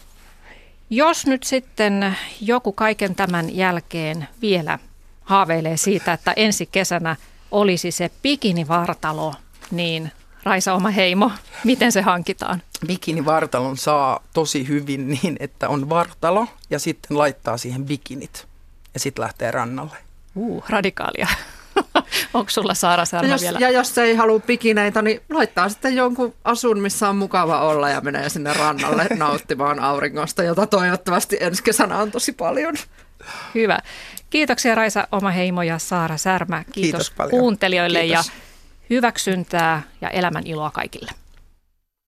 jos nyt sitten joku kaiken tämän jälkeen vielä haaveilee siitä, että ensi kesänä olisi se bikinivartalo, niin Raisa Omaheimo, miten se hankitaan? Bikinivartalon saa tosi hyvin niin, että on vartalo ja sitten laittaa siihen bikinit. ja sitten lähtee rannalle. Uh, radikaalia. Onko sulla Saara Särmä ja jos, vielä? Ja jos ei halua pikineitä, niin laittaa sitten jonkun asun, missä on mukava olla ja menee sinne rannalle nauttimaan auringosta, jota toivottavasti ensi kesänä on tosi paljon. Hyvä. Kiitoksia Raisa Omaheimo ja Saara Särmä. Kiitos, Kiitos paljon. kuuntelijoille Kiitos. Ja hyväksyntää ja elämän iloa kaikille.